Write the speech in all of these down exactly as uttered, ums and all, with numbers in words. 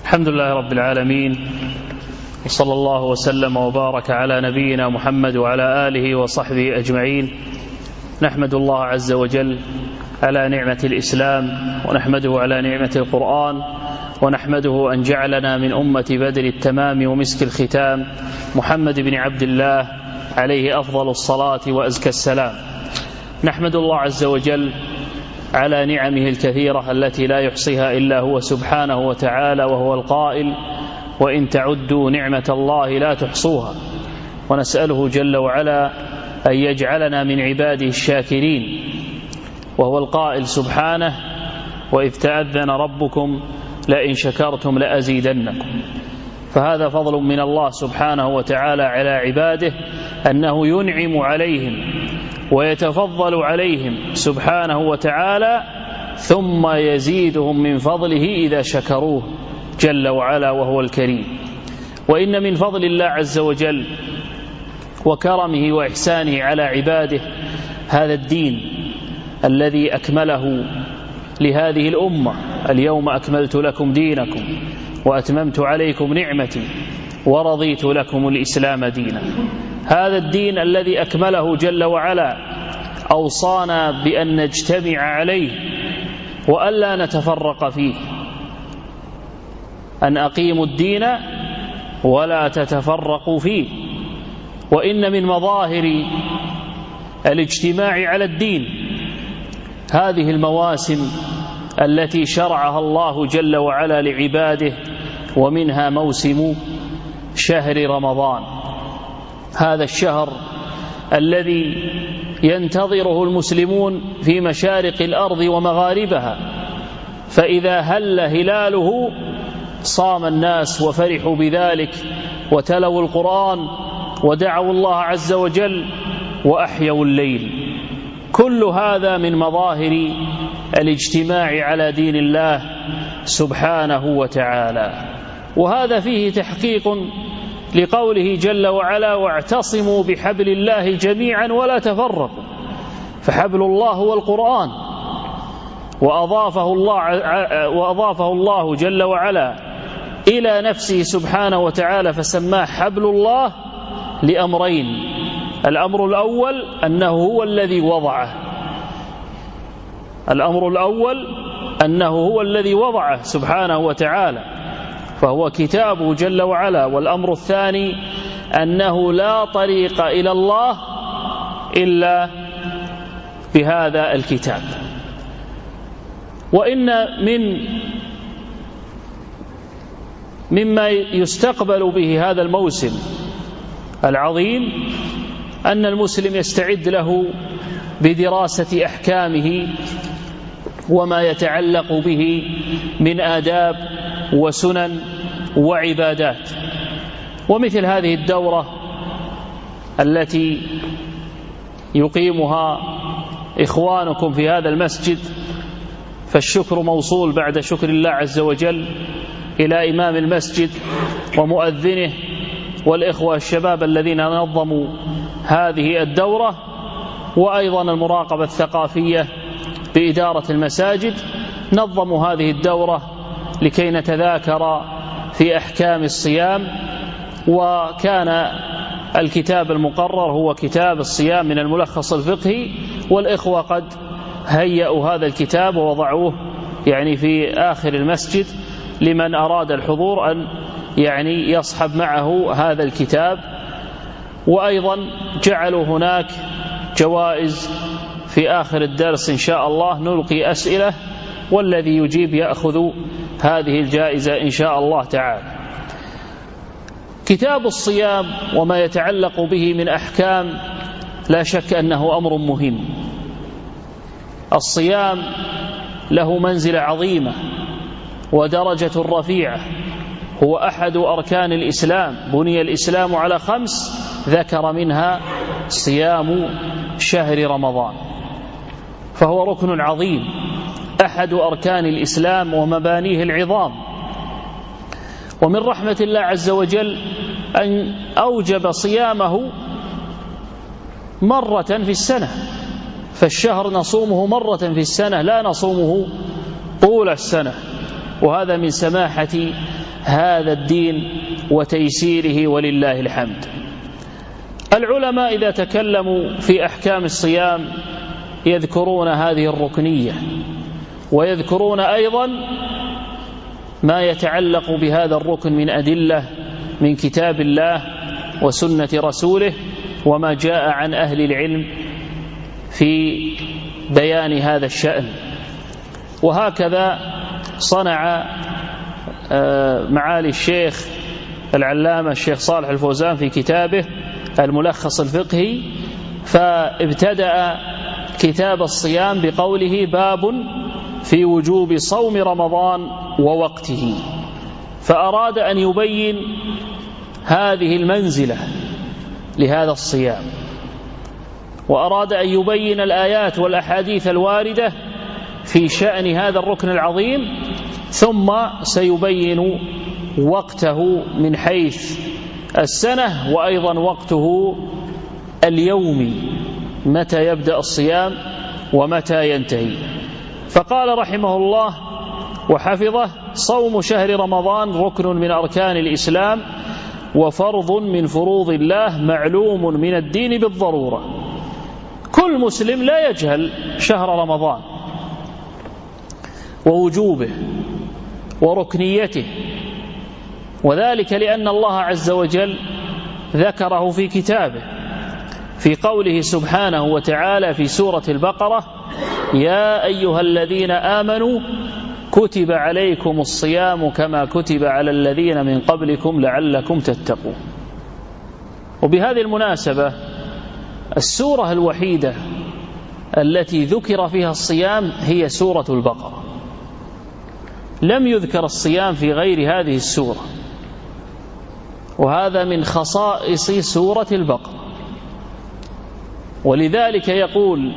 الحمد لله رب العالمين، وصلى الله وسلم وبارك على نبينا محمد وعلى آله وصحبه أجمعين. نحمد الله عز وجل على نعمة الإسلام، ونحمده على نعمة القرآن، ونحمده أن جعلنا من أمة بدر التمام ومسك الختام محمد بن عبد الله عليه أفضل الصلاة وأزكى السلام. نحمد الله عز وجل على نعمه الكثيرة التي لا يحصيها إلا هو سبحانه وتعالى، وهو القائل: وإن تعدوا نعمة الله لا تحصوها. ونسأله جل وعلا أن يجعلنا من عباده الشاكرين، وهو القائل سبحانه: وإذ تأذن ربكم لئن شكرتم لأزيدنكم. فهذا فضل من الله سبحانه وتعالى على عباده، أنه ينعم عليهم ويتفضل عليهم سبحانه وتعالى، ثم يزيدهم من فضله إذا شكروه جل وعلا وهو الكريم. وإن من فضل الله عز وجل وكرمه وإحسانه على عباده هذا الدين الذي أكمله لهذه الأمة: اليوم أكملت لكم دينكم وأتممت عليكم نعمتي ورضيت لكم الإسلام دينا. هذا الدين الذي أكمله جل وعلا أوصانا بأن نجتمع عليه وألا نتفرق فيه، أن أقيموا الدين ولا تتفرقوا فيه. وإن من مظاهر الاجتماع على الدين هذه المواسم التي شرعها الله جل وعلا لعباده، ومنها موسم شهر رمضان، هذا الشهر الذي ينتظره المسلمون في مشارق الأرض ومغاربها، فإذا هل هلاله صام الناس وفرحوا بذلك وتلوا القرآن ودعوا الله عز وجل وأحيوا الليل. كل هذا من مظاهر الاجتماع على دين الله سبحانه وتعالى، وهذا فيه تحقيق لقوله جل وعلا: واعتصموا بحبل الله جميعا ولا تفرقوا. فحبل الله هو القرآن، وأضافه الله, وأضافه الله جل وعلا إلى نفسه سبحانه وتعالى، فسماه حبل الله لأمرين: الأمر الأول أنه هو الذي وضعه، الأمر الأول أنه هو الذي وضعه سبحانه وتعالى، فهو كتابه جل وعلا. والأمر الثاني أنه لا طريق إلى الله إلا بهذا الكتاب. وإن من مما يستقبل به هذا الموسم العظيم أن المسلم يستعد له بدراسة أحكامه وما يتعلق به من آداب وسنن وعبادات. ومثل هذه الدورة التي يقيمها إخوانكم في هذا المسجد، فالشكر موصول بعد شكر الله عز وجل إلى إمام المسجد ومؤذنه والإخوة الشباب الذين نظموا هذه الدورة، وأيضا المراقبة الثقافية بإدارة المساجد نظموا هذه الدورة لكي نتذاكر في أحكام الصيام. وكان الكتاب المقرر هو كتاب الصيام من الملخص الفقهي، والإخوة قد هيئوا هذا الكتاب ووضعوه يعني في آخر المسجد لمن أراد الحضور أن يعني يصحب معه هذا الكتاب. وأيضا جعلوا هناك جوائز في آخر الدرس إن شاء الله، نلقي أسئلة والذي يجيب يأخذ هذه الجائزة إن شاء الله تعالى. كتاب الصيام وما يتعلق به من أحكام لا شك أنه أمر مهم. الصيام له منزلة عظيمة ودرجة رفيعة، هو أحد أركان الإسلام، بني الإسلام على خمس ذكر منها صيام شهر رمضان، فهو ركن عظيم أحد أركان الإسلام ومبانيه العظام. ومن رحمة الله عز وجل أن أوجب صيامه مرة في السنة، فالشهر نصومه مرة في السنة لا نصومه طول السنة، وهذا من سماحة هذا الدين وتيسيره ولله الحمد. العلماء إذا تكلموا في أحكام الصيام يذكرون هذه الركنية، ويذكرون أيضا ما يتعلق بهذا الركن من أدلة من كتاب الله وسنة رسوله وما جاء عن أهل العلم في بيان هذا الشأن. وهكذا صنع معالي الشيخ العلامة الشيخ صالح الفوزان في كتابه الملخص الفقهي، فابتدأ كتاب الصيام بقوله: باب في وجوب صوم رمضان ووقته، فأراد أن يبين هذه المنزلة لهذا الصيام، وأراد أن يبين الآيات والأحاديث الواردة في شأن هذا الركن العظيم، ثم سيبين وقته من حيث السنة وأيضا وقته اليومي، متى يبدأ الصيام ومتى ينتهي. فقال رحمه الله وحفظه: صوم شهر رمضان ركن من أركان الإسلام وفرض من فروض الله معلوم من الدين بالضرورة. كل مسلم لا يجهل شهر رمضان ووجوبه وركنيته، وذلك لأن الله عز وجل ذكره في كتابه في قوله سبحانه وتعالى في سورة البقرة: يا أيها الذين آمنوا كتب عليكم الصيام كما كتب على الذين من قبلكم لعلكم تتقون. وبهذه المناسبة السورة الوحيدة التي ذكر فيها الصيام هي سورة البقرة، لم يذكر الصيام في غير هذه السورة، وهذا من خصائص سورة البقرة. ولذلك يقول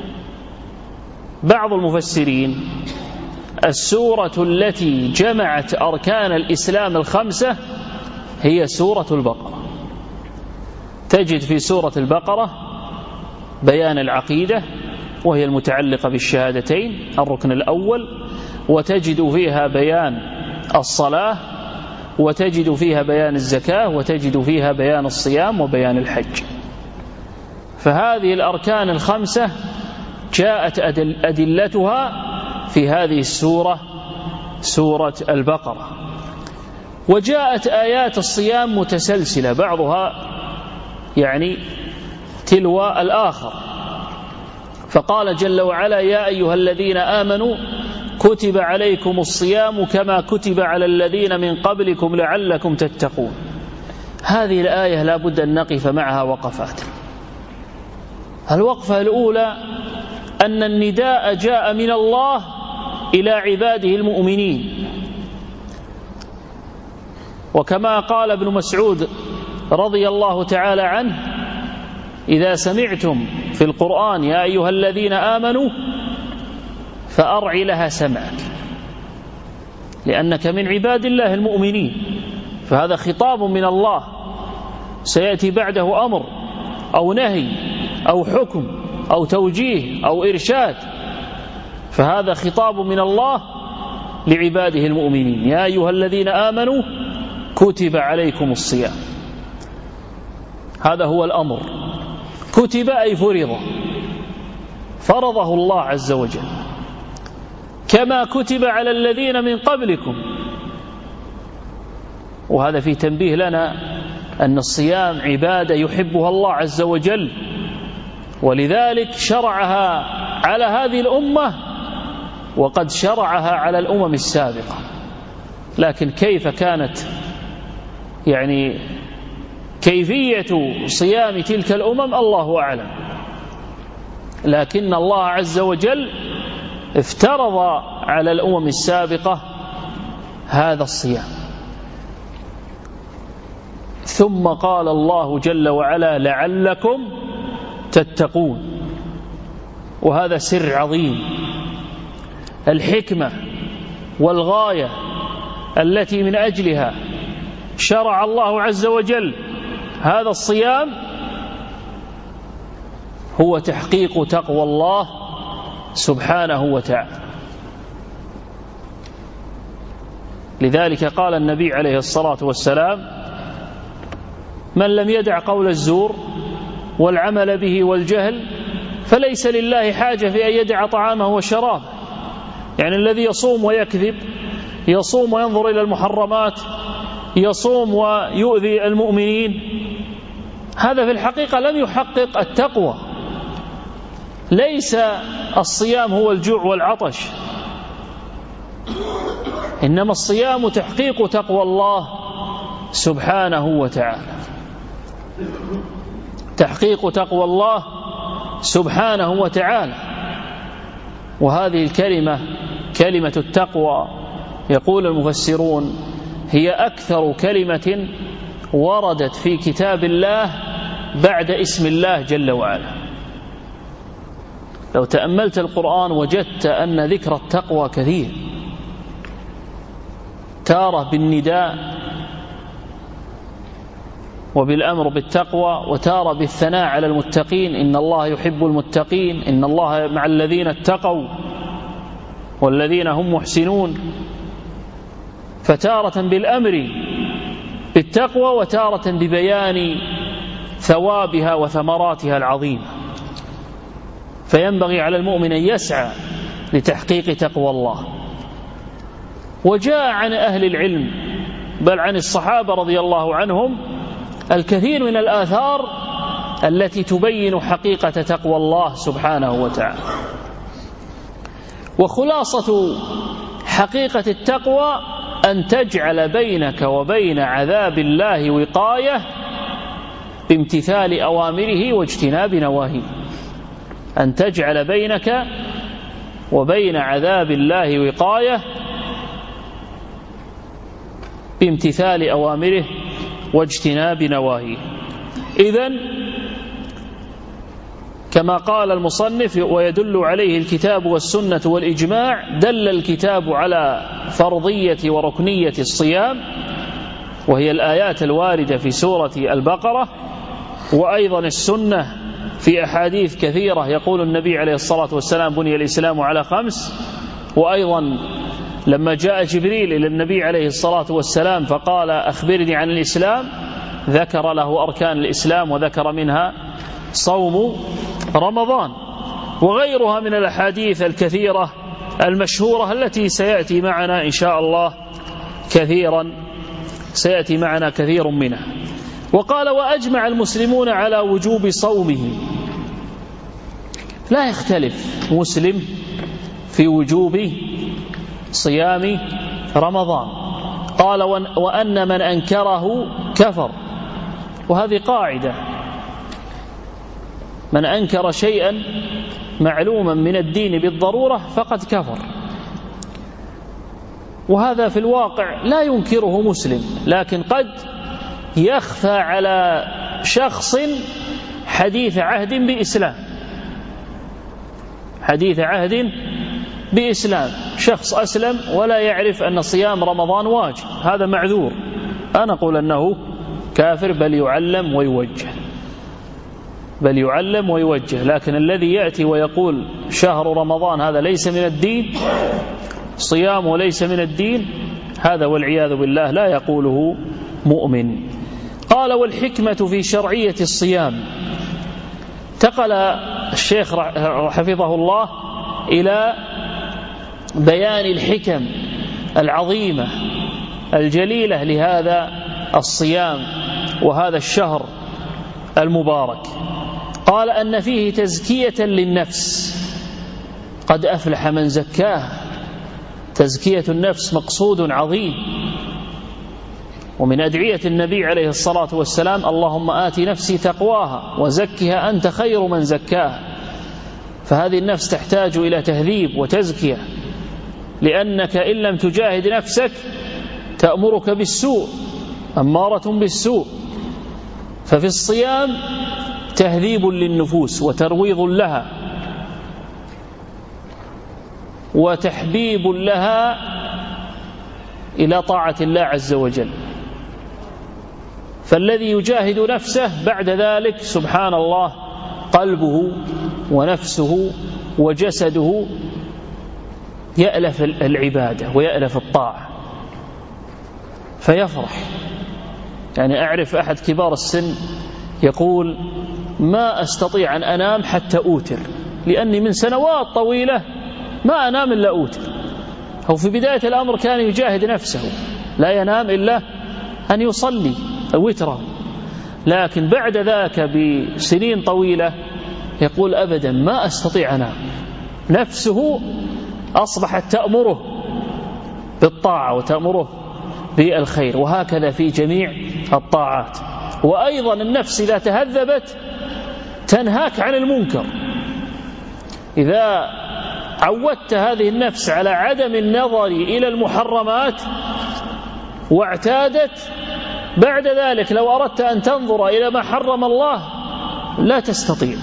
بعض المفسرين: السورة التي جمعت أركان الإسلام الخمسة هي سورة البقرة. تجد في سورة البقرة بيان العقيدة وهي المتعلقة بالشهادتين الركن الأول، وتجد فيها بيان الصلاة، وتجد فيها بيان الزكاة، وتجد فيها بيان الصيام وبيان الحج. فهذه الأركان الخمسة جاءت أدلتها في هذه السورة سورة البقرة. وجاءت آيات الصيام متسلسلة بعضها يعني تلو الآخر، فقال جل وعلا: يا أيها الذين آمنوا كتب عليكم الصيام كما كتب على الذين من قبلكم لعلكم تتقون. هذه الآية لا بد أن نقف معها وقفات. الوقفة الأولى أن النداء جاء من الله إلى عباده المؤمنين، وكما قال ابن مسعود رضي الله تعالى عنه: إذا سمعتم في القرآن يا أيها الذين آمنوا فأرع لها سمعك، لأنك من عباد الله المؤمنين، فهذا خطاب من الله سيأتي بعده أمر أو نهي أو حكم أو توجيه أو إرشاد، فهذا خطاب من الله لعباده المؤمنين: يا أيها الذين آمنوا كتب عليكم الصيام. هذا هو الأمر، كتب أي فرض، فرضه الله عز وجل، كما كتب على الذين من قبلكم. وهذا في تنبيه لنا أن الصيام عبادة يحبها الله عز وجل، ولذلك شرعها على هذه الأمة وقد شرعها على الأمم السابقة. لكن كيف كانت يعني كيفية صيام تلك الأمم الله أعلم، لكن الله عز وجل افترض على الأمم السابقة هذا الصيام. ثم قال الله جل وعلا: لعلكم تتقون. وهذا سر عظيم، الحكمة والغاية التي من أجلها شرع الله عز وجل هذا الصيام هو تحقيق تقوى الله سبحانه وتعالى. لذلك قال النبي عليه الصلاة والسلام: من لم يدع قول الزور والعمل به والجهل فليس لله حاجة في أن يدع طعامه وشرابه. يعني الذي يصوم ويكذب، يصوم وينظر إلى المحرمات، يصوم ويؤذي المؤمنين، هذا في الحقيقة لم يحقق التقوى. ليس الصيام هو الجوع والعطش، إنما الصيام تحقيق تقوى الله سبحانه وتعالى، تحقيق تقوى الله سبحانه وتعالى. وهذه الكلمة كلمة التقوى يقول المفسرون هي أكثر كلمة وردت في كتاب الله بعد اسم الله جل وعلا. لو تأملت القرآن وجدت أن ذكر التقوى كثير، تارة بالنداء وبالأمر بالتقوى، وتارة بالثناء على المتقين: إن الله يحب المتقين، إن الله مع الذين اتقوا والذين هم محسنون. فتارة بالأمر بالتقوى، وتارة ببيان ثوابها وثمراتها العظيمة. فينبغي على المؤمن أن يسعى لتحقيق تقوى الله. وجاء عن أهل العلم بل عن الصحابة رضي الله عنهم الكثير من الآثار التي تبين حقيقة تقوى الله سبحانه وتعالى. وخلاصة حقيقة التقوى أن تجعل بينك وبين عذاب الله وقاية بامتثال أوامره واجتناب نواهيه. أن تجعل بينك وبين عذاب الله وقاية بامتثال أوامره واجتناب نواهيه. إذن كما قال المصنف: ويدل عليه الكتاب والسنة والإجماع. دل الكتاب على فرضية وركنية الصيام، وهي الآيات الواردة في سورة البقرة، وأيضا السنة في أحاديث كثيرة يقول النبي عليه الصلاة والسلام: بني الإسلام على خمس. وأيضا لما جاء جبريل إلى النبي عليه الصلاة والسلام فقال: أخبرني عن الإسلام، ذكر له أركان الإسلام وذكر منها صوم رمضان، وغيرها من الأحاديث الكثيرة المشهورة التي سيأتي معنا إن شاء الله كثيرا سيأتي معنا كثير منها. وقال: وأجمع المسلمون على وجوب صومه. لا يختلف مسلم في وجوب صيام رمضان. قال: وأن من أنكره كفر. وهذه قاعدة: من أنكر شيئا معلوما من الدين بالضرورة فقد كفر. وهذا في الواقع لا ينكره مسلم، لكن قد يخفى على شخص حديث عهد بإسلام، حديث عهد بإسلام، شخص أسلم ولا يعرف أن صيام رمضان واجب، هذا معذور. أنا أقول أنه كافر، بل يعلم ويوجه، بل يعلم ويوجه. لكن الذي يأتي ويقول شهر رمضان هذا ليس من الدين، صيام وليس من الدين، هذا والعياذ بالله لا يقوله مؤمن. قال: والحكمة في شرعية الصيام. انتقل الشيخ حفظه الله إلى بيان الحكم العظيمة الجليلة لهذا الصيام وهذا الشهر المبارك. قال: أن فيه تزكية للنفس، قد أفلح من زكاها. تزكية النفس مقصود عظيم، ومن أدعية النبي عليه الصلاة والسلام: اللهم آت نفسي تقواها وزكها أنت خير من زكاها. فهذه النفس تحتاج إلى تهذيب وتزكية، لأنك إن لم تجاهد نفسك تأمرك بالسوء، أمارة بالسوء. ففي الصيام تهذيب للنفوس وترويض لها وتحبيب لها إلى طاعة الله عز وجل. فالذي يجاهد نفسه بعد ذلك سبحان الله قلبه ونفسه وجسده يألف العبادة ويألف الطاعة. فيفرح. يعني أعرف أحد كبار السن يقول ما أستطيع أن أنام حتى أوتر، لأني من سنوات طويلة ما أنام إلا أوتر. هو في بداية الأمر كان يجاهد نفسه لا ينام إلا أن يصلي وتره، لكن بعد ذاك بسنين طويلة يقول أبدا ما أستطيع أنام. نفسه أصبحت تأمره بالطاعة وتأمره بالخير، وهكذا في جميع الطاعات. وأيضا النفس إذا تهذبت تنهاك عن المنكر. إذا عودت هذه النفس على عدم النظر إلى المحرمات واعتادت، بعد ذلك لو أردت أن تنظر إلى ما حرم الله لا تستطيع،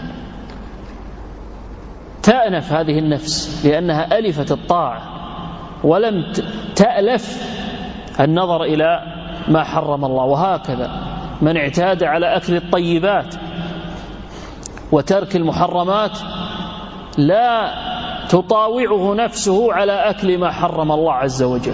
تأنف هذه النفس لأنها ألفت الطاعة ولم تألف النظر إلى ما حرم الله. وهكذا من اعتاد على أكل الطيبات وترك المحرمات لا تطاوعه نفسه على أكل ما حرم الله عز وجل.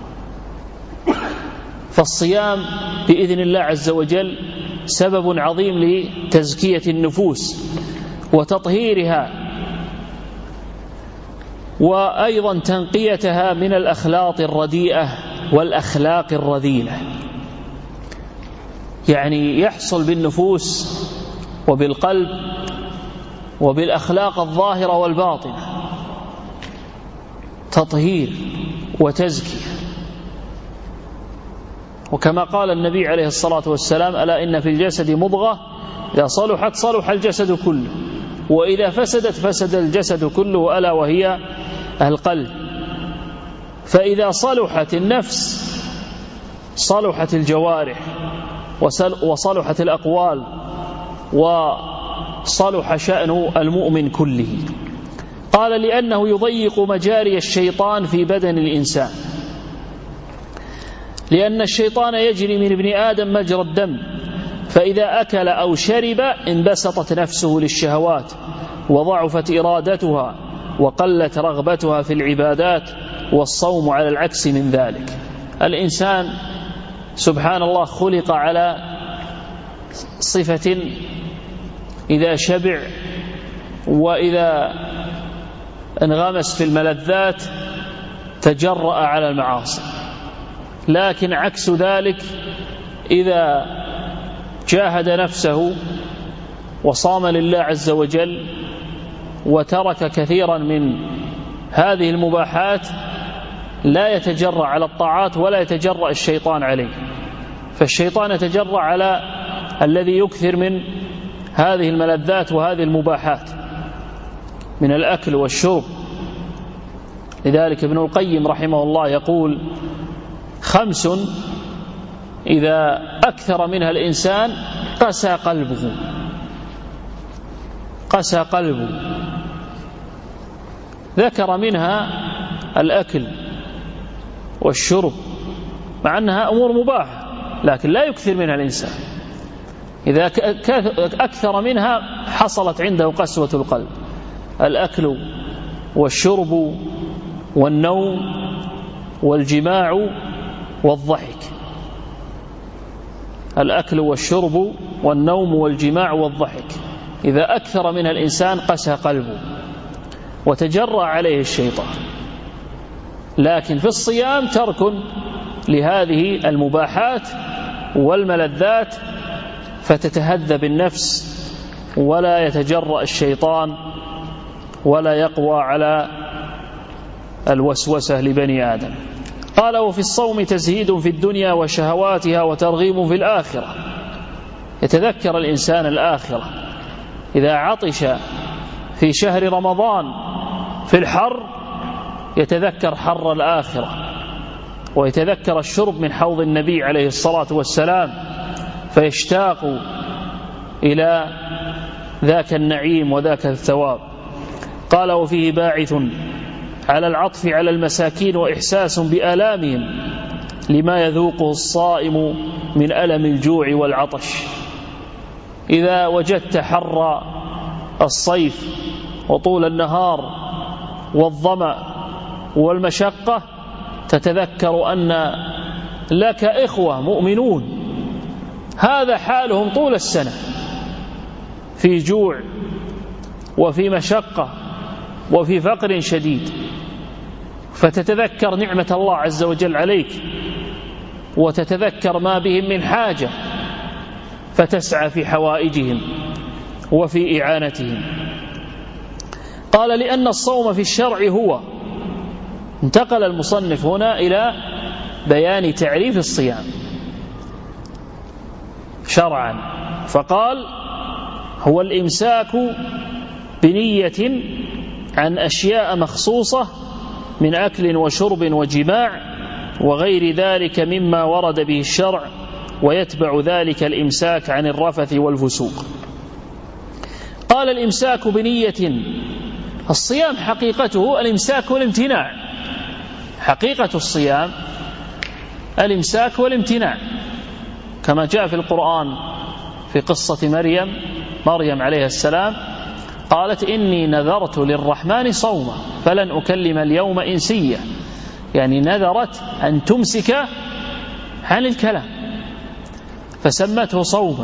فالصيام بإذن الله عز وجل سبب عظيم لتزكية النفوس وتطهيرها، وأيضا تنقيتها من الأخلاط الرديئة والأخلاق الرذيلة. يعني يحصل بالنفوس وبالقلب وبالأخلاق الظاهرة والباطنة تطهير وتزكية. وكما قال النبي عليه الصلاة والسلام ألا إن في الجسد مضغة إذا صلحت صلح الجسد كله وإذا فسدت فسد الجسد كله ألا وهي القلب. فإذا صلحت النفس صلحت الجوارح وصلحت الأقوال وصلح شأن المؤمن كله. قال لأنه يضيق مجاري الشيطان في بدن الإنسان، لأن الشيطان يجري من ابن آدم مجرى الدم، فإذا أكل أو شرب انبسطت نفسه للشهوات وضعفت إرادتها وقلت رغبتها في العبادات، والصوم على العكس من ذلك. الإنسان سبحان الله خلق على صفة إذا شبع وإذا انغمس في الملذات تجرأ على المعاصي، لكن عكس ذلك إذا جاهد نفسه وصام لله عز وجل وترك كثيرا من هذه المباحات لا يتجرأ على الطاعات ولا يتجرأ الشيطان عليه. فالشيطان يتجرأ على الذي يكثر من هذه الملذات وهذه المباحات من الأكل والشرب. لذلك ابن القيم رحمه الله يقول خمس إذا أكثر منها الإنسان قسى قلبه قسى قلبه ذكر منها الأكل والشرب، مع أنها أمور مباحة لكن لا يكثر منها الإنسان. إذا أكثر منها حصلت عنده قسوة القلب. الأكل والشرب والنوم والجماع والضحك. الأكل والشرب والنوم والجماع والضحك إذا أكثر منها الإنسان قسى قلبه وتجرأ عليه الشيطان. لكن في الصيام ترك لهذه المباحات والملذات فتتهذب النفس ولا يتجرأ الشيطان ولا يقوى على الوسوسة لبني آدم. قال وفي الصوم تزهيد في الدنيا وشهواتها وترغيب في الآخرة. يتذكر الإنسان الآخرة إذا عطش في شهر رمضان في الحر يتذكر حر الآخرة ويتذكر الشرب من حوض النبي عليه الصلاة والسلام فيشتاق إلى ذاك النعيم وذاك الثواب. قال وفيه باعث على العطف على المساكين وإحساس بآلامهم لما يذوقه الصائم من ألم الجوع والعطش. إذا وجدت حر الصيف وطول النهار والظمأ والمشقة تتذكر أن لك إخوة مؤمنون هذا حالهم طول السنة في جوع وفي مشقة وفي فقر شديد، فتتذكر نعمة الله عز وجل عليك وتتذكر ما بهم من حاجة فتسعى في حوائجهم وفي إعانتهم. قال لأن الصوم في الشرع هو، انتقل المصنف هنا إلى بيان تعريف الصيام شرعا، فقال هو الإمساك بنية عن أشياء مخصوصة من أكل وشرب وجماع وغير ذلك مما ورد به الشرع، ويتبع ذلك الإمساك عن الرفث والفسوق. قال الإمساك بنية، الصيام حقيقته الإمساك والامتناع، حقيقة الصيام الإمساك والامتناع، كما جاء في القرآن في قصة مريم مريم عليه السلام قالت إني نذرت للرحمن صوما فلن أكلم اليوم إنسيا، يعني نذرت أن تمسك عن الكلام فسمته صوما.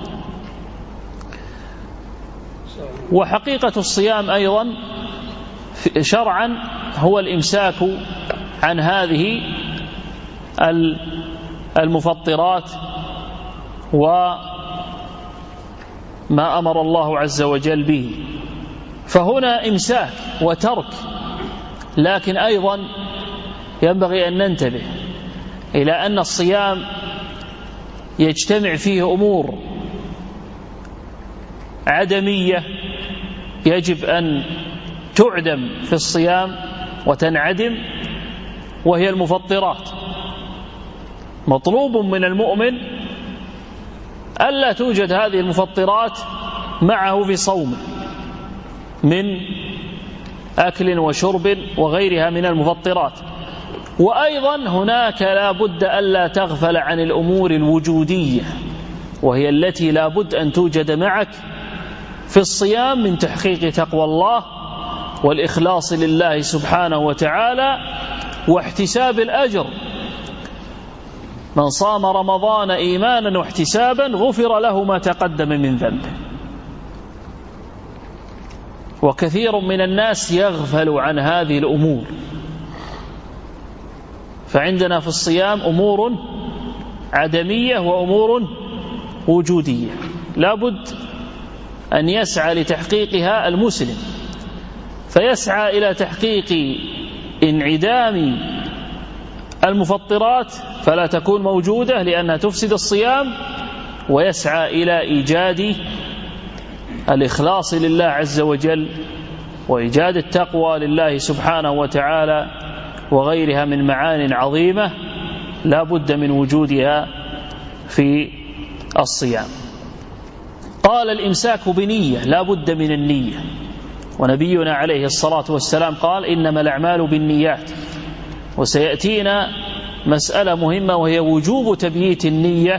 وحقيقة الصيام أيضا شرعا هو الإمساك عن هذه المفطرات وما أمر الله عز وجل به، فهنا إمساك وترك، لكن أيضا ينبغي أن ننتبه إلى أن الصيام يجتمع فيه أمور عدمية يجب أن تعدم في الصيام وتنعدم، وهي المفطرات. مطلوب من المؤمن ألا توجد هذه المفطرات معه في صومه من أكل وشرب وغيرها من المفطرات. وأيضا هناك لا بد ألا تغفل عن الأمور الوجودية، وهي التي لا بد أن توجد معك في الصيام من تحقيق تقوى الله والإخلاص لله سبحانه وتعالى واحتساب الأجر. من صام رمضان إيمانا واحتسابا غفر له ما تقدم من ذنبه. وكثير من الناس يغفل عن هذه الأمور، فعندنا في الصيام أمور عدمية وأمور وجودية لا بد أن يسعى لتحقيقها المسلم، فيسعى إلى تحقيق انعدام المفطرات فلا تكون موجودة لأنها تفسد الصيام، ويسعى إلى إيجاد الإخلاص لله عز وجل وإيجاد التقوى لله سبحانه وتعالى وغيرها من معان عظيمة لا بد من وجودها في الصيام. قال الإمساك بنية، لا بد من النية، ونبينا عليه الصلاة والسلام قال إنما الأعمال بالنيات. وسيأتينا مسألة مهمة وهي وجوب تبييت النية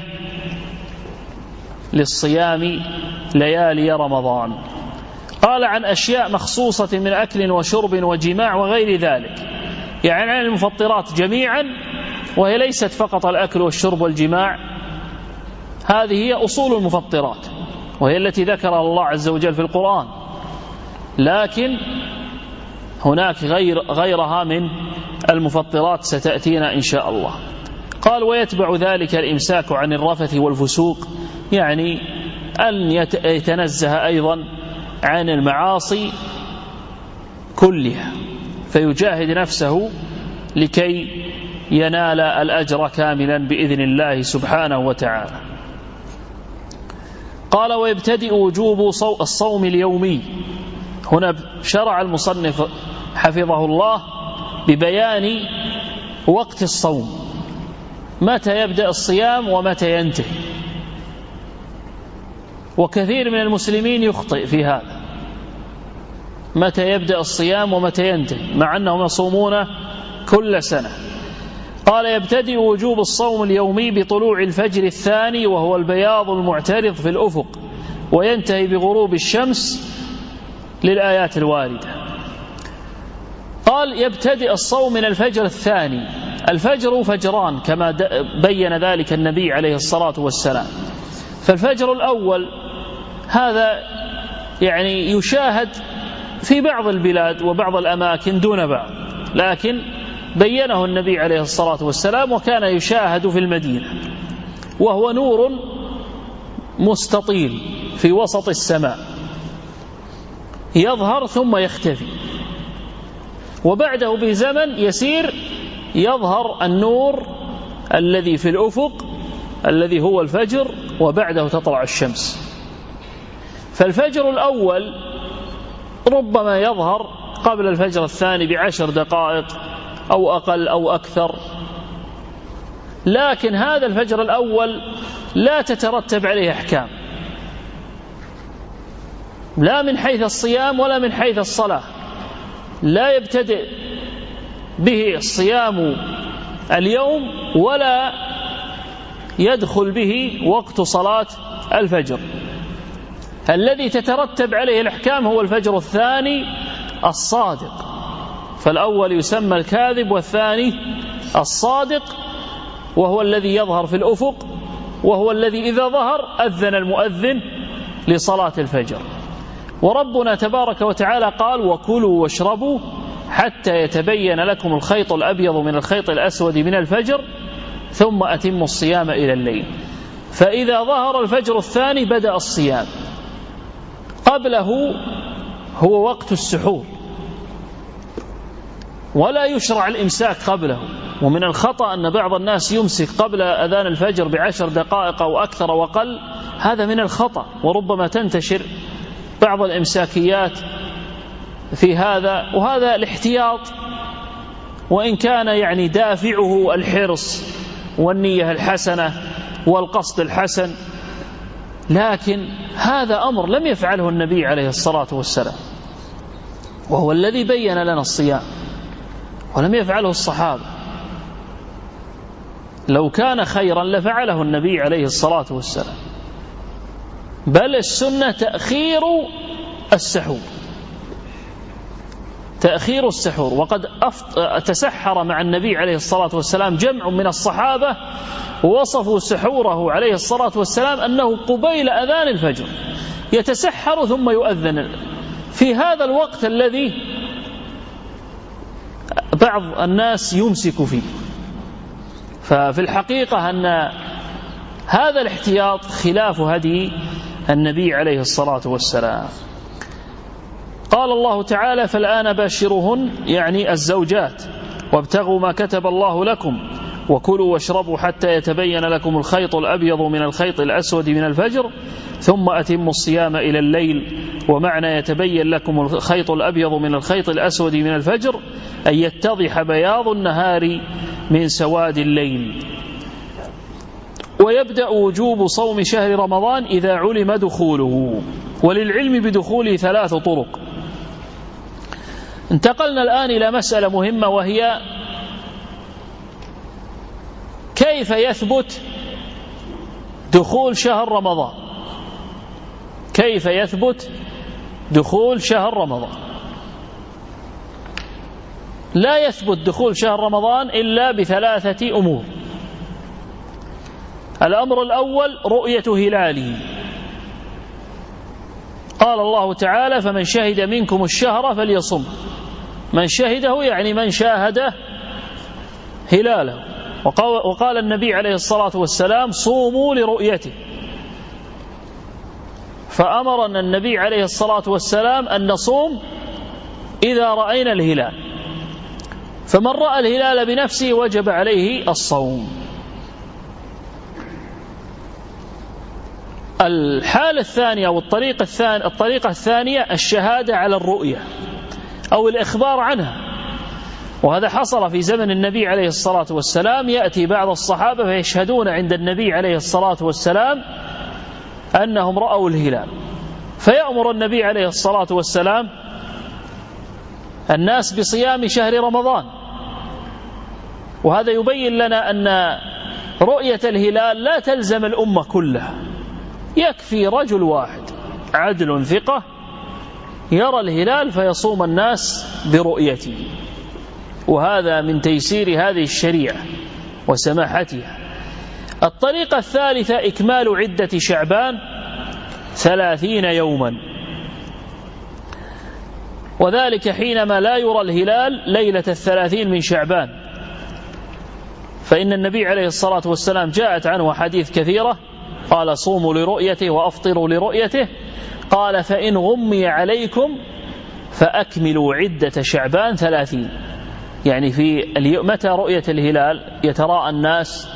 للصيام ليالي رمضان. قال عن أشياء مخصوصة من أكل وشرب وجماع وغير ذلك، يعني عن المفطرات جميعا، وهي ليست فقط الأكل والشرب والجماع، هذه هي أصول المفطرات وهي التي ذكرها الله عز وجل في القرآن، لكن هناك غير غيرها من المفطرات ستأتينا إن شاء الله. قال ويتبع ذلك الإمساك عن الرفث والفسوق، يعني أن يتنزه أيضا عن المعاصي كلها فيجاهد نفسه لكي ينال الأجر كاملا بإذن الله سبحانه وتعالى. قال ويبتدئ وجوب الصوم اليومي. هنا شرع المصنف حفظه الله ببيان وقت الصوم، متى يبدأ الصيام ومتى ينتهي، وكثير من المسلمين يخطئ في هذا، متى يبدأ الصيام ومتى ينتهي، مع أنهم يصومون كل سنة. قال يبتدئ وجوب الصوم اليومي بطلوع الفجر الثاني وهو البياض المعترض في الأفق، وينتهي بغروب الشمس للآيات الواردة. قال يبتدئ الصوم من الفجر الثاني، الفجر فجران كما بين ذلك النبي عليه الصلاة والسلام. فالفجر الأول هذا يعني يشاهد في بعض البلاد وبعض الأماكن دون بعض، لكن بينه النبي عليه الصلاة والسلام وكان يشاهد في المدينة، وهو نور مستطيل في وسط السماء يظهر ثم يختفي، وبعده بزمن يسير يظهر النور الذي في الأفق الذي هو الفجر، وبعده تطلع الشمس. فالفجر الأول ربما يظهر قبل الفجر الثاني بعشر دقائق أو أقل أو أكثر، لكن هذا الفجر الأول لا تترتب عليه أحكام، لا من حيث الصيام ولا من حيث الصلاة، لا يبتدئ به الصيام اليوم ولا يدخل به وقت صلاة الفجر. الذي تترتب عليه الأحكام هو الفجر الثاني الصادق، فالأول يسمى الكاذب والثاني الصادق، وهو الذي يظهر في الأفق، وهو الذي إذا ظهر أذن المؤذن لصلاة الفجر. وربنا تبارك وتعالى قال: وكلوا واشربوا حتى يتبين لكم الخيط الأبيض من الخيط الأسود من الفجر ثم أتموا الصيام إلى الليل. فإذا ظهر الفجر الثاني بدأ الصيام، قبله هو وقت السحور، ولا يشرع الإمساك قبله. ومن الخطأ أن بعض الناس يمسك قبل أذان الفجر بعشر دقائق أو أكثر وقل، هذا من الخطأ، وربما تنتشر بعض الإمساكيات في هذا، وهذا الاحتياط، وإن كان يعني دافعه الحرص والنية الحسنة والقصد الحسن، لكن هذا أمر لم يفعله النبي عليه الصلاة والسلام، وهو الذي بين لنا الصيام، ولم يفعله الصحابة. لو كان خيرا لفعله النبي عليه الصلاة والسلام، بل السنة تأخير السحور، تأخير السحور. وقد تسحر مع النبي عليه الصلاة والسلام جمع من الصحابة ووصفوا سحوره عليه الصلاة والسلام أنه قبيل أذان الفجر، يتسحر ثم يؤذن في هذا الوقت الذي بعض الناس يمسك فيه. ففي الحقيقة أن هذا الاحتياط خلاف هدي النبي عليه الصلاة والسلام. قال الله تعالى: فالآن باشروهن، يعني الزوجات، وابتغوا ما كتب الله لكم وكلوا واشربوا حتى يتبين لكم الخيط الأبيض من الخيط الأسود من الفجر ثم أتموا الصيام إلى الليل. ومعنى يتبين لكم الخيط الأبيض من الخيط الأسود من الفجر أن يتضح بياض النهار من سواد الليل. ويبدأ وجوب صوم شهر رمضان إذا علم دخوله، وللعلم بدخوله ثلاث طرق. انتقلنا الآن إلى مسألة مهمة، وهي كيف يثبت دخول شهر رمضان، كيف يثبت دخول شهر رمضان. لا يثبت دخول شهر رمضان إلا بثلاثة أمور. الأمر الأول رؤية هلاله، قال الله تعالى: فمن شهد منكم الشهر فليصم. من شهده يعني من شاهده هلاله. وقال النبي عليه الصلاة والسلام: صوموا لرؤيته. فأمرنا النبي عليه الصلاة والسلام أن نصوم إذا رأينا الهلال، فمن رأى الهلال بنفسه وجب عليه الصوم. الحالة الثانية أو الطريقة الثانية الطريقة الثانية الشهادة على الرؤية أو الإخبار عنها، وهذا حصل في زمن النبي عليه الصلاة والسلام. يأتي بعض الصحابة فيشهدون عند النبي عليه الصلاة والسلام أنهم رأوا الهلال، فيأمر النبي عليه الصلاة والسلام الناس بصيام شهر رمضان. وهذا يبين لنا أن رؤية الهلال لا تلزم الأمة كلها، يكفي رجل واحد عدل ثقة يرى الهلال فيصوم الناس برؤيته. وهذا من تيسير هذه الشريعة وسماحتها. الطريقة الثالثة إكمال عدة شعبان ثلاثين يوما، وذلك حينما لا يرى الهلال ليلة الثلاثين من شعبان، فإن النبي عليه الصلاة والسلام جاءت عنه حديث كثيرة، قال صوموا لرؤيته وأفطروا لرؤيته، قال فإن غمي عليكم فأكملوا عدة شعبان ثلاثين. يعني في متى رؤية الهلال يتراءى الناس؟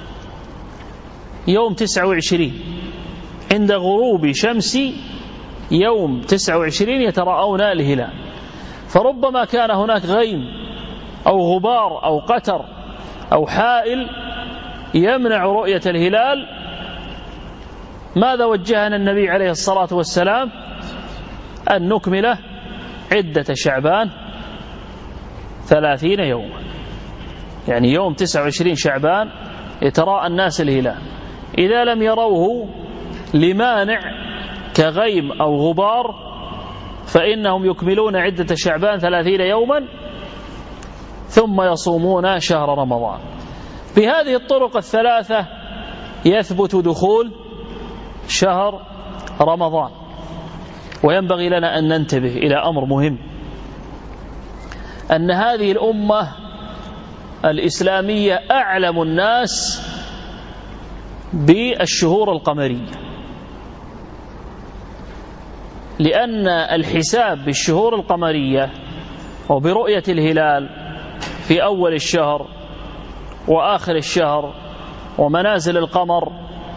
يوم تسعة وعشرين عند غروب شمس يوم تسعة وعشرين يتراءون الهلال، فربما كان هناك غيم أو غبار أو قتر أو حائل يمنع رؤية الهلال. ماذا وجهنا النبي عليه الصلاة والسلام؟ أن نكمل عدة شعبان ثلاثين يوما، يعني يوم تسعة وعشرين شعبان يتراءى الناس الهلال، إذا لم يروه لمانع كغيم أو غبار فإنهم يكملون عدة شعبان ثلاثين يوما ثم يصومون شهر رمضان. بهذه الطرق الثلاثة يثبت دخول شهر رمضان. وينبغي لنا أن ننتبه إلى أمر مهم، أن هذه الأمة الإسلامية أعلم الناس بالشهور القمرية، لأن الحساب بالشهور القمرية وبرؤية الهلال في أول الشهر وآخر الشهر ومنازل القمر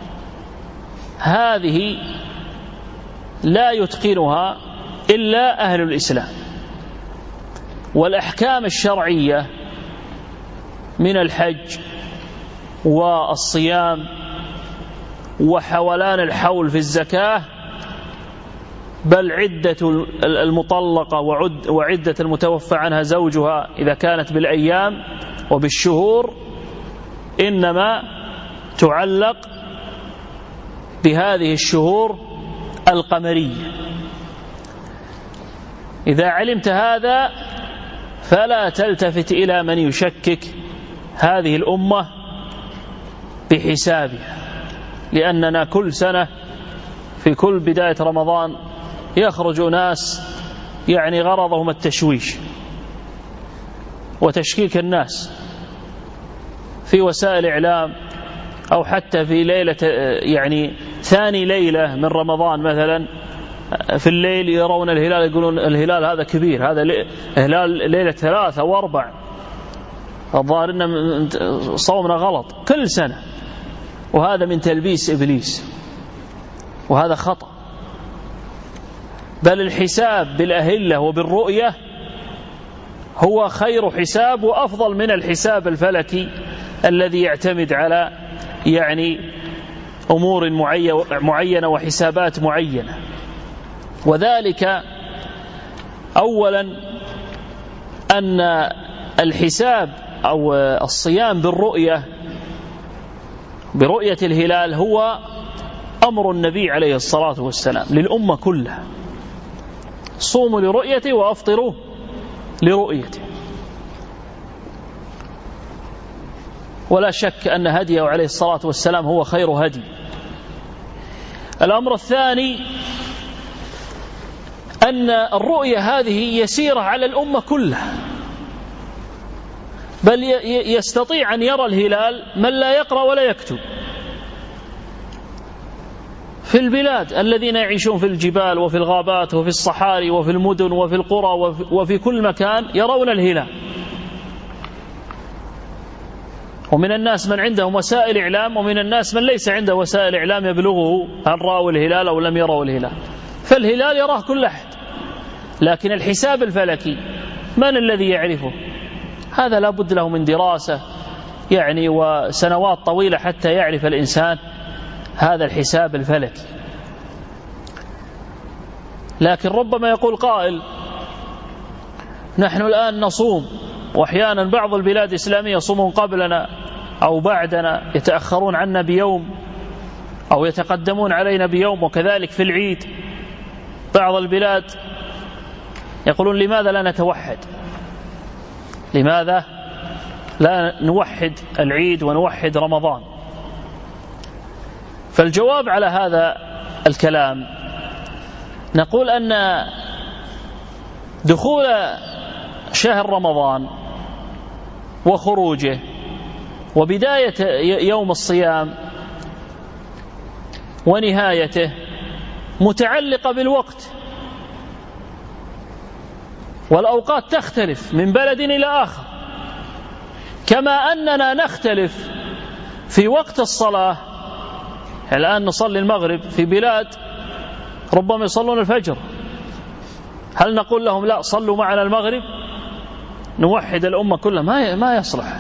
هذه لا يتقنها إلا أهل الإسلام. والأحكام الشرعية من الحج والصيام وحولان الحول في الزكاة، بل عدة المطلقة وعدة المتوفى عنها زوجها إذا كانت بالأيام وبالشهور إنما تعلق بهذه الشهور القمرية. إذا علمت هذا فلا تلتفت إلى من يشكك هذه الأمة بحسابها، لأننا كل سنة في كل بداية رمضان يخرج ناس يعني غرضهم التشويش وتشكيك الناس في وسائل الإعلام، أو حتى في ليلة يعني ثاني ليلة من رمضان مثلا في الليل يرون الهلال يقولون الهلال هذا كبير، هذا هلال ليلة ثلاثة وأربع، الظاهر إن صومنا غلط كل سنة، وهذا من تلبيس إبليس وهذا خطأ. بل الحساب بالأهلة وبالرؤية هو خير حساب وأفضل من الحساب الفلكي الذي يعتمد على يعني أمور معينة وحسابات معينة. وذلك أولا أن الحساب أو الصيام بالرؤية برؤية الهلال هو أمر النبي عليه الصلاة والسلام للأمة كلها، صوموا لرؤيته وأفطروا لرؤيته. ولا شك أن هديه عليه الصلاة والسلام هو خير هدي. الأمر الثاني أن الرؤية هذه يسيرة على الأمة كلها، بل يستطيع أن يرى الهلال من لا يقرأ ولا يكتب في البلاد، الذين يعيشون في الجبال وفي الغابات وفي الصحاري وفي المدن وفي القرى وفي كل مكان يرون الهلال. ومن الناس من عنده وسائل إعلام، ومن الناس من ليس عنده وسائل إعلام يبلغه هل رأوا الهلال أو لم يروا الهلال، فالهلال يراه كل أحد. لكن الحساب الفلكي من الذي يعرفه؟ هذا لا بد له من دراسة يعني وسنوات طويلة حتى يعرف الإنسان هذا الحساب الفلكي. لكن ربما يقول قائل نحن الآن نصوم، وأحيانا بعض البلاد الإسلامية يصومون قبلنا أو بعدنا، يتأخرون عنا بيوم أو يتقدمون علينا بيوم، وكذلك في العيد بعض البلاد يقولون لماذا لا نتوحد؟ لماذا لا نوحد العيد ونوحد رمضان؟ فالجواب على هذا الكلام نقول أن دخول شهر رمضان وخروجه وبداية يوم الصيام ونهايته متعلقة بالوقت، والأوقات تختلف من بلد إلى آخر، كما أننا نختلف في وقت الصلاة. الآن نصلي المغرب في بلاد ربما يصلون الفجر، هل نقول لهم لا صلوا معنا المغرب نوحد الأمة كلها؟ ما ما يصلح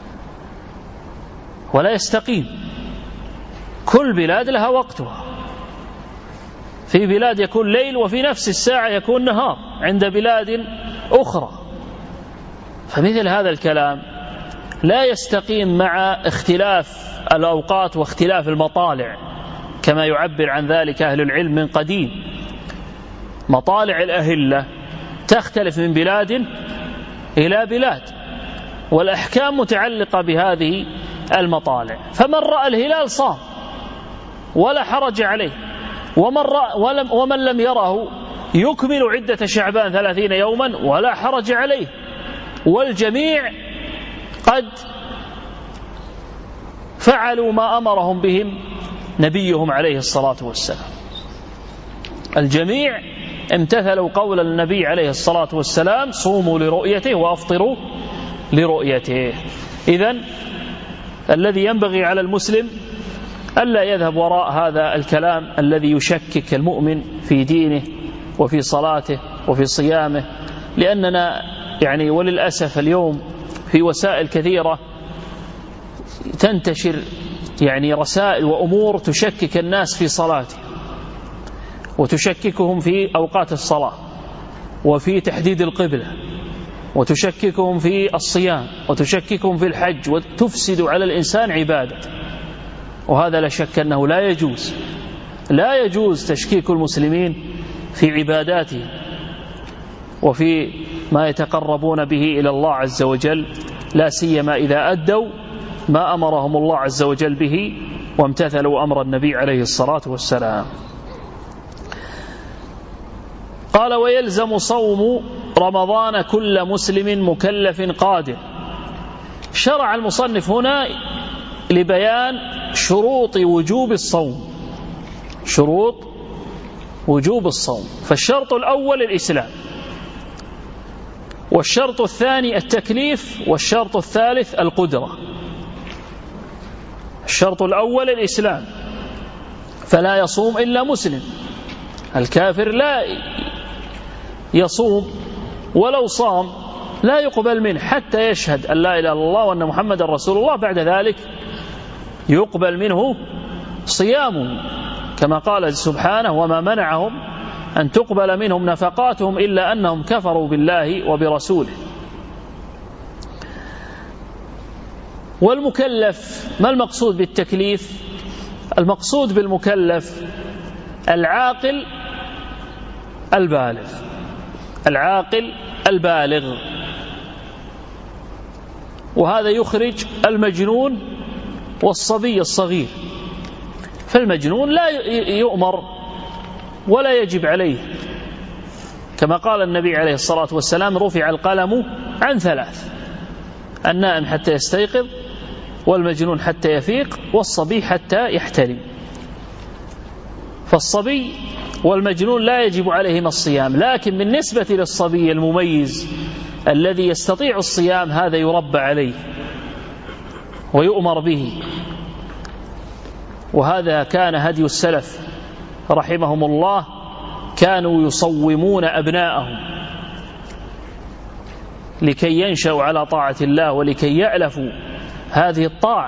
ولا يستقيم. كل بلاد لها وقتها، في بلاد يكون ليل وفي نفس الساعة يكون نهار عند بلاد أخرى. فمثل هذا الكلام لا يستقيم مع اختلاف الأوقات واختلاف المطالع، كما يعبر عن ذلك أهل العلم من قديم. مطالع الأهلة تختلف من بلاد إلى بلاد، والأحكام متعلقة بهذه المطالع. فمن رأى الهلال صام ولا حرج عليه، ومن, ولم ومن لم يره يكمل عدة شعبان ثلاثين يوما ولا حرج عليه. والجميع قد فعلوا ما أمرهم بهم نبيهم عليه الصلاة والسلام. الجميع امتثلوا قول النبي عليه الصلاة والسلام: صوموا لرؤيته وأفطروا لرؤيته. إذن الذي ينبغي على المسلم ألا يذهب وراء هذا الكلام الذي يشكك المؤمن في دينه وفي صلاته وفي صيامه، لأننا يعني وللأسف اليوم في وسائل كثيرة تنتشر يعني رسائل وأمور تشكك الناس في صلاته، وتشككهم في أوقات الصلاة وفي تحديد القبلة، وتشككهم في الصيام، وتشككهم في الحج، وتفسد على الإنسان عبادته. وهذا لا شك أنه لا يجوز لا يجوز تشكيك المسلمين في عباداتهم وفي ما يتقربون به إلى الله عز وجل، لا سيما إذا أدوا ما أمرهم الله عز وجل به وامتثلوا أمر النبي عليه الصلاة والسلام. قال: ويلزم صوم رمضان كل مسلم مكلف قادر. شرع المصنف هنا لبيان شروط وجوب الصوم، شروط وجوب الصوم. فالشرط الأول الإسلام، والشرط الثاني التكليف، والشرط الثالث القدرة. الشرط الأول الإسلام، فلا يصوم إلا مسلم. الكافر لا يصوم، ولو صام لا يقبل منه حتى يشهد أن لا إله إلا الله وأن محمد رسول الله، بعد ذلك يقبل منه صيامه، كما قال سبحانه: وما منعهم أن تقبل منهم نفقاتهم إلا أنهم كفروا بالله وبرسوله. والمكلف، ما المقصود بالتكليف؟ المقصود بالمكلف العاقل البالغ، العاقل البالغ، وهذا يخرج المجنون والصبي الصغير. فالمجنون لا يؤمر ولا يجب عليه، كما قال النبي عليه الصلاة والسلام: رفع القلم عن ثلاث: النائم حتى يستيقظ، والمجنون حتى يفيق، والصبي حتى يحتلم. فالصبي والمجنون لا يجب عليهما الصيام، لكن بالنسبة للصبي المميز الذي يستطيع الصيام هذا يربى عليه ويؤمر به. وهذا كان هدي السلف رحمهم الله، كانوا يصومون أبناءهم لكي ينشأوا على طاعة الله ولكي يألفوا هذه الطاعة.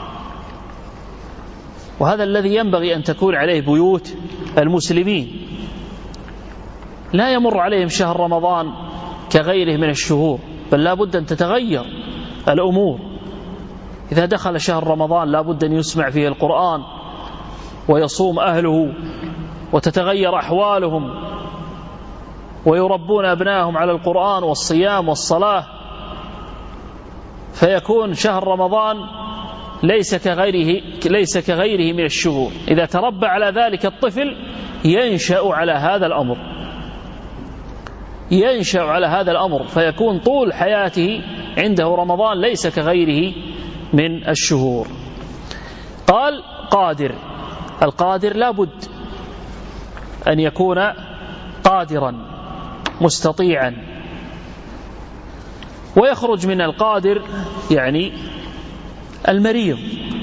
وهذا الذي ينبغي أن تكون عليه بيوت المسلمين. لا يمر عليهم شهر رمضان كغيره من الشهور، بل لا بد أن تتغير الأمور. إذا دخل شهر رمضان لا بد أن يسمع فيه القرآن ويصوم أهله وتتغير أحوالهم ويربون أبنائهم على القرآن والصيام والصلاة. فيكون شهر رمضان ليس كغيره, ليس كغيره من الشهور. إذا تربى على ذلك الطفل ينشأ على هذا الأمر ينشأ على هذا الأمر فيكون طول حياته عنده رمضان ليس كغيره من الشهور. قال قادر. القادر لا بد أن يكون قادرا مستطيعا. ويخرج من القادر يعني المريض،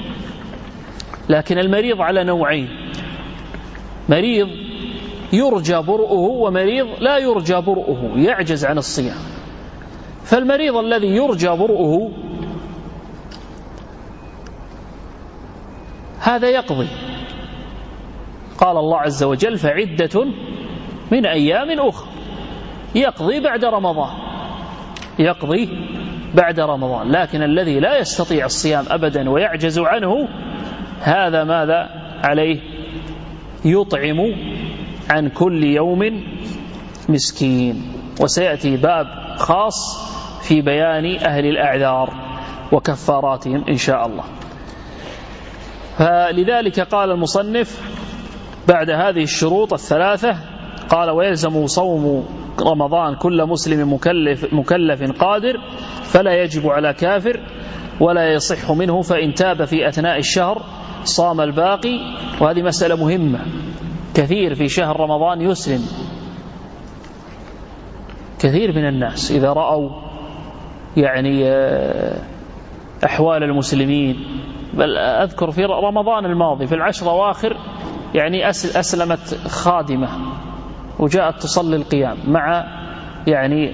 لكن المريض على نوعين: مريض يرجى برؤه ومريض لا يرجى برؤه يعجز عن الصيام. فالمريض الذي يرجى برؤه هذا يقضي. قال الله عز وجل: فعدة من أيام أخرى. يقضي بعد رمضان يقضي بعد رمضان. لكن الذي لا يستطيع الصيام أبدا ويعجز عنه هذا ماذا عليه؟ يطعم عن كل يوم مسكين. وسيأتي باب خاص في بيان أهل الأعذار وكفاراتهم إن شاء الله. فلذلك قال المصنف بعد هذه الشروط الثلاثة قال: ويلزم صوم رمضان كل مسلم مكلف, مكلف قادر، فلا يجب على كافر ولا يصح منه، فإن تاب في أثناء الشهر صام الباقي. وهذه مسألة مهمة. كثير في شهر رمضان يسلم، كثير من الناس إذا رأوا يعني أحوال المسلمين. بل أذكر في رمضان الماضي في العشر أواخر يعني أسلمت خادمة وجاءت تصلي القيام مع يعني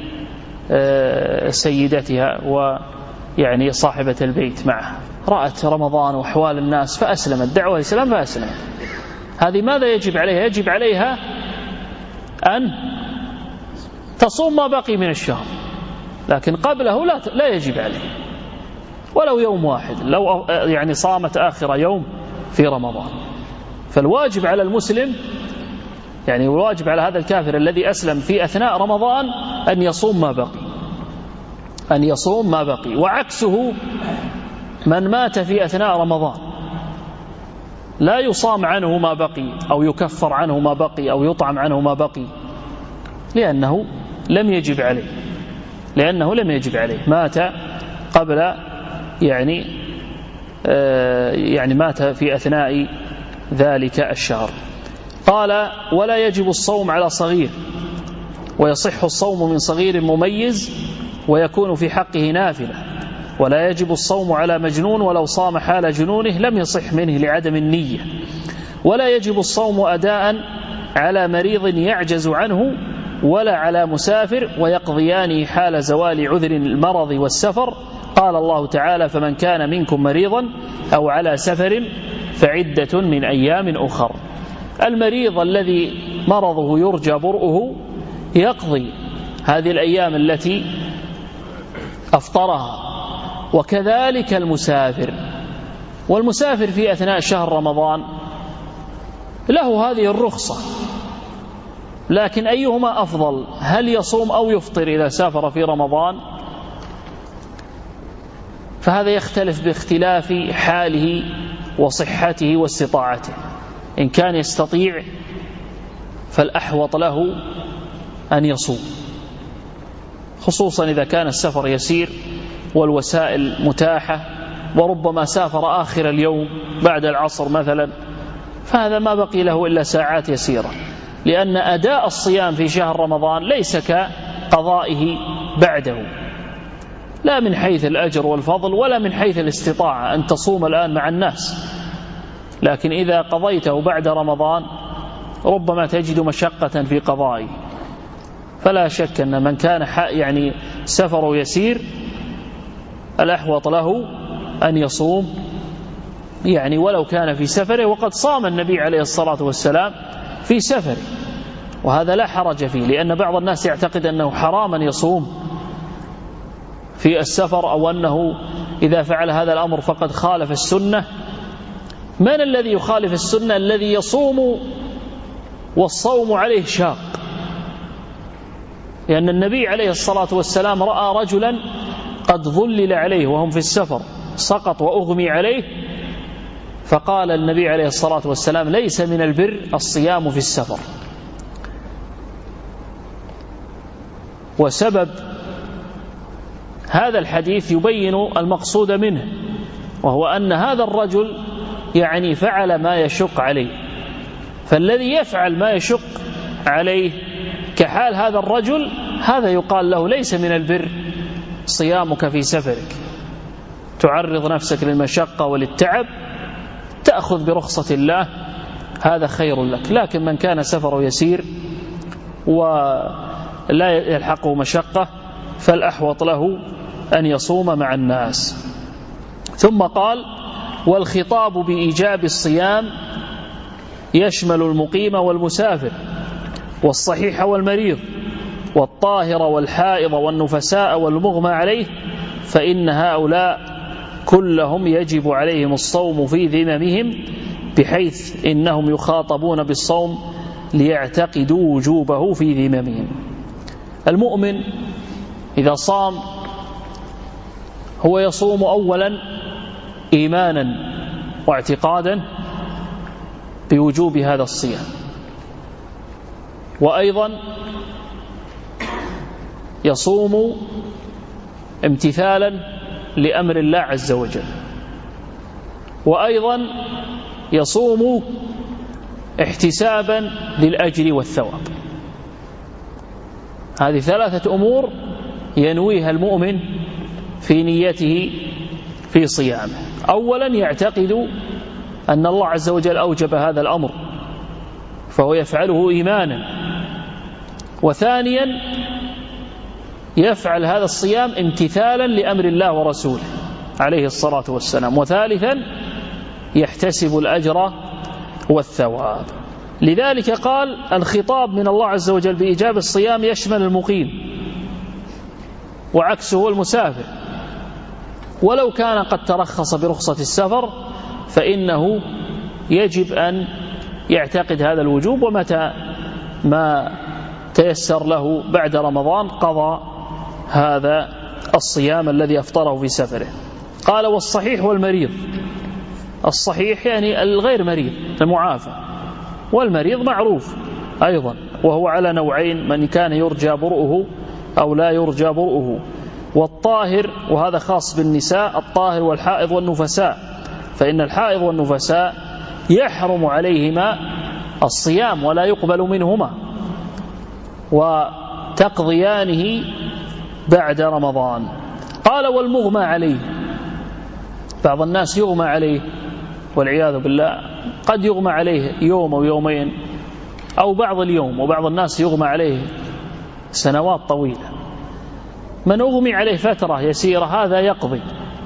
سيدتها ويعني صاحبة البيت معها. رأت رمضان وأحوال الناس فأسلمت، دعوة الإسلام فأسلمت. هذه ماذا يجب عليها؟ يجب عليها أن تصوم ما بقي من الشهر، لكن قبله لا لا يجب عليه ولو يوم واحد، لو يعني صامت آخر يوم في رمضان. فالواجب على المسلم يعني الواجب على هذا الكافر الذي أسلم في أثناء رمضان أن يصوم ما بقي أن يصوم ما بقي. وعكسه من مات في أثناء رمضان لا يصام عنه ما بقي أو يكفر عنه ما بقي أو يطعم عنه ما بقي، لأنه لم يجب عليه لأنه لم يجب عليه مات قبل يعني آه يعني مات في أثناء ذلك الشهر. قال: ولا يجب الصوم على صغير، ويصح الصوم من صغير مميز ويكون في حقه نافلة. ولا يجب الصوم على مجنون، ولو صام حال جنونه لم يصح منه لعدم النية. ولا يجب الصوم أداء على مريض يعجز عنه ولا على مسافر، ويقضيان حال زوال عذر المرض والسفر. قال الله تعالى: فمن كان منكم مريضا أو على سفر فعدة من أيام أخر. المريض الذي مرضه يرجى برؤه يقضي هذه الأيام التي أفطرها، وكذلك المسافر. والمسافر في أثناء شهر رمضان له هذه الرخصة، لكن أيهما أفضل؟ هل يصوم أو يفطر إذا سافر في رمضان؟ فهذا يختلف باختلاف حاله وصحته واستطاعته. إن كان يستطيع فالأحوط له أن يصوم، خصوصا إذا كان السفر يسير والوسائل متاحة، وربما سافر آخر اليوم بعد العصر مثلا، فهذا ما بقي له إلا ساعات يسيرة. لأن أداء الصيام في شهر رمضان ليس كقضائه بعده، لا من حيث الأجر والفضل ولا من حيث الاستطاعة أن تصوم الآن مع الناس. لكن إذا قضيته بعد رمضان ربما تجد مشقة في قضائه. فلا شك أن من كان يعني سفره يسير الأحوط له أن يصوم يعني ولو كان في سفره. وقد صام النبي عليه الصلاة والسلام في سفره، وهذا لا حرج فيه، لأن بعض الناس يعتقد أنه حرام أن يصوم في السفر، أو أنه إذا فعل هذا الأمر فقد خالف السنة. من الذي يخالف السنة؟ الذي يصوم والصوم عليه شاق. لأن النبي عليه الصلاة والسلام رأى رجلا قد ظلل عليه وهم في السفر سقط وأغمي عليه، فقال النبي عليه الصلاة والسلام ليس من البر الصيام في السفر. وسبب هذا الحديث يبين المقصود منه، وهو أن هذا الرجل يعني فعل ما يشق عليه، فالذي يفعل ما يشق عليه كحال هذا الرجل هذا يقال له ليس من البر صيامك في سفرك، تعرض نفسك للمشقة وللتعب تأخذ برخصة الله، هذا خير لك. لكن من كان سفره يسير ولا يلحقه مشقة فالأحوط له أن يصوم مع الناس. ثم قال والخطاب بإيجاب الصيام يشمل المقيم والمسافر والصحيح والمريض والطاهر والحائض والنفساء والمغمى عليه، فإن هؤلاء كلهم يجب عليهم الصوم في ذممهم، بحيث إنهم يخاطبون بالصوم ليعتقدوا وجوبه في ذممهم. المؤمن إذا صام هو يصوم أولا إيمانا واعتقادا بوجوب هذا الصيام، وأيضا يصوم امتثالا لأمر الله عز وجل، وأيضا يصوم احتسابا للأجر والثواب. هذه ثلاثة أمور ينويها المؤمن في نيته في صيامه. أولا يعتقد أن الله عز وجل أوجب هذا الأمر فهو يفعله إيمانا، وثانيا يفعل هذا الصيام امتثالا لأمر الله ورسوله عليه الصلاة والسلام، وثالثا يحتسب الأجر والثواب. لذلك قال الخطاب من الله عز وجل بإيجاب الصيام يشمل المقيم وعكسه المسافر، ولو كان قد ترخص برخصة السفر فإنه يجب أن يعتقد هذا الوجوب، ومتى ما تيسر له بعد رمضان قضى هذا الصيام الذي أفطره في سفره. قال والصحيح والمريض. الصحيح يعني الغير مريض المعافى، والمريض معروف أيضا وهو على نوعين، من كان يرجى برؤه أو لا يرجى برؤه، والطاهر وهذا خاص بالنساء، الطاهر والحائض والنفساء، فإن الحائض والنفساء يحرم عليهما الصيام ولا يقبل منهما وتقضيانه بعد رمضان. قال والمغمى عليه. بعض الناس يغمى عليه والعياذ بالله، قد يغمى عليه يوم أو يومين أو بعض اليوم، وبعض الناس يغمى عليه سنوات طويلة. من أغمي عليه فترة يسيرة هذا يقضي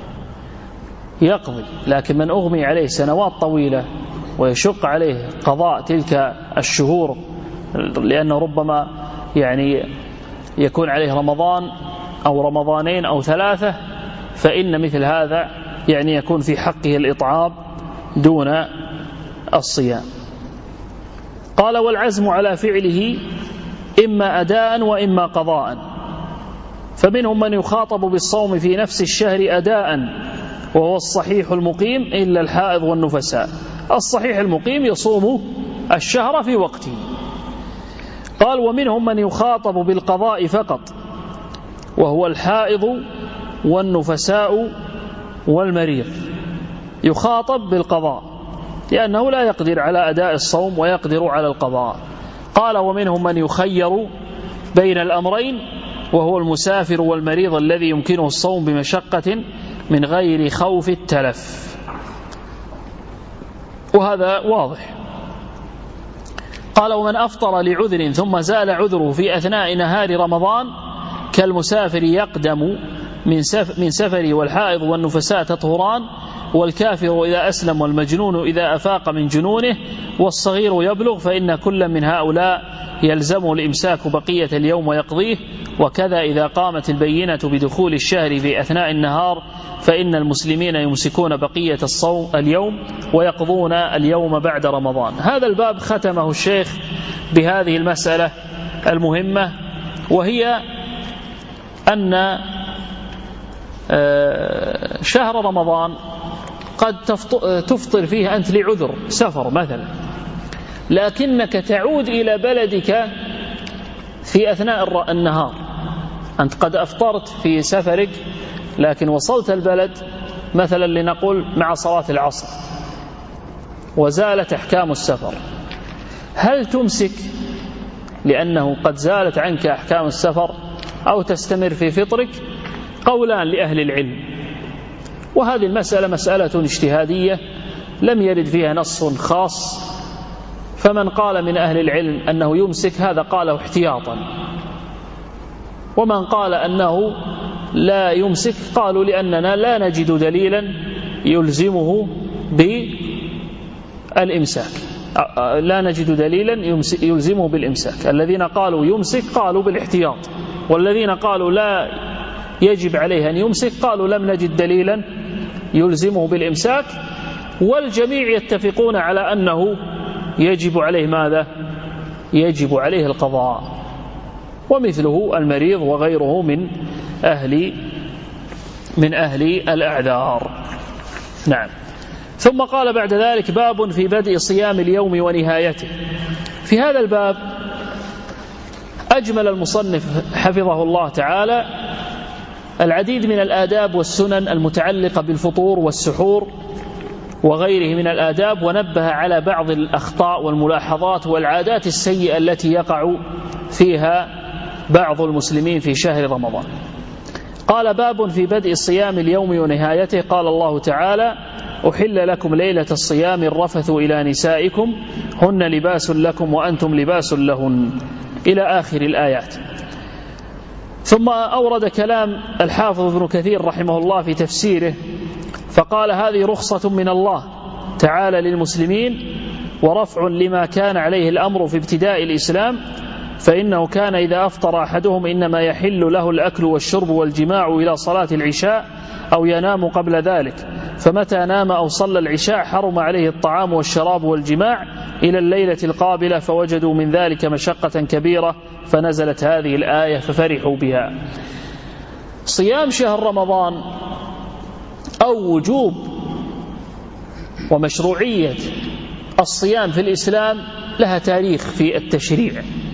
يقضي لكن من أغمي عليه سنوات طويلة ويشق عليه قضاء تلك الشهور، لأنه ربما يعني يكون عليه رمضان أو رمضانين أو ثلاثة، فإن مثل هذا يعني يكون في حقه الإطعام دون الصيام. قال والعزم على فعله إما أداء وإما قضاء، فمنهم من يخاطب بالصوم في نفس الشهر أداء وهو الصحيح المقيم إلا الحائض والنفساء. الصحيح المقيم يصوم الشهر في وقته. قال ومنهم من يخاطب بالقضاء فقط وهو الحائض والنفساء والمريض، يخاطب بالقضاء لأنه لا يقدر على أداء الصوم ويقدر على القضاء. قال ومنهم من يخير بين الأمرين وهو المسافر والمريض الذي يمكنه الصوم بمشقة من غير خوف التلف، وهذا واضح. قال ومن أفطر لعذر ثم زال عذره في أثناء نهار رمضان كالمسافر يقدم من سف من سفره، والحائض والنفساء تطهران، والكافر إذا أسلم والمجنون إذا أفاق من جنونه، والصغير يبلغ، فإن كل من هؤلاء يلزم الإمساك بقية اليوم ويقضيه. وكذا إذا قامت البينة بدخول الشهر في أثناء النهار فإن المسلمين يمسكون بقية الصوم اليوم ويقضون اليوم بعد رمضان. هذا الباب ختمه الشيخ بهذه المسألة المهمة، وهي أن شهر رمضان قد تفطر فيه أنت لعذر سفر مثلا، لكنك تعود إلى بلدك في أثناء النهار، أنت قد أفطرت في سفرك لكن وصلت البلد مثلا لنقول مع صلاة العصر وزالت أحكام السفر، هل تمسك لأنه قد زالت عنك أحكام السفر أو تستمر في فطرك؟ قولان لأهل العلم، وهذه المسألة مسألة اجتهادية لم يرد فيها نص خاص، فمن قال من أهل العلم أنه يمسك هذا قاله احتياطا، ومن قال أنه لا يمسك قالوا لأننا لا نجد دليلا يلزمه بالإمساك، لا نجد دليلا يلزمه بالإمساك. الذين قالوا يمسك قالوا بالاحتياط، والذين قالوا لا يجب عليه أن يمسك قالوا لم نجد دليلا يلزمه بالإمساك، والجميع يتفقون على أنه يجب عليه ماذا؟ يجب عليه القضاء، ومثله المريض وغيره من أهل من أهل الأعذار. نعم. ثم قال بعد ذلك: باب في بدء صيام اليوم ونهايته. في هذا الباب أجمل المصنف حفظه الله تعالى العديد من الآداب والسنن المتعلقة بالفطور والسحور وغيره من الآداب، ونبه على بعض الأخطاء والملاحظات والعادات السيئة التي يقع فيها بعض المسلمين في شهر رمضان. قال: باب في بدء صيام اليوم ونهايته. قال الله تعالى: أحل لكم ليلة الصيام الرفث إلى نسائكم هن لباس لكم وأنتم لباس لهن، إلى آخر الآيات. ثم أورد كلام الحافظ ابن كثير رحمه الله في تفسيره فقال: هذه رخصة من الله تعالى للمسلمين ورفع لما كان عليه الأمر في ابتداء الإسلام، فإنه كان إذا أفطر أحدهم إنما يحل له الأكل والشرب والجماع إلى صلاة العشاء أو ينام قبل ذلك، فمتى نام أو صلى العشاء حرم عليه الطعام والشراب والجماع إلى الليلة القابلة، فوجدوا من ذلك مشقة كبيرة فنزلت هذه الآية ففرحوا بها. صيام شهر رمضان أو وجوب ومشروعية الصيام في الإسلام لها تاريخ في التشريع.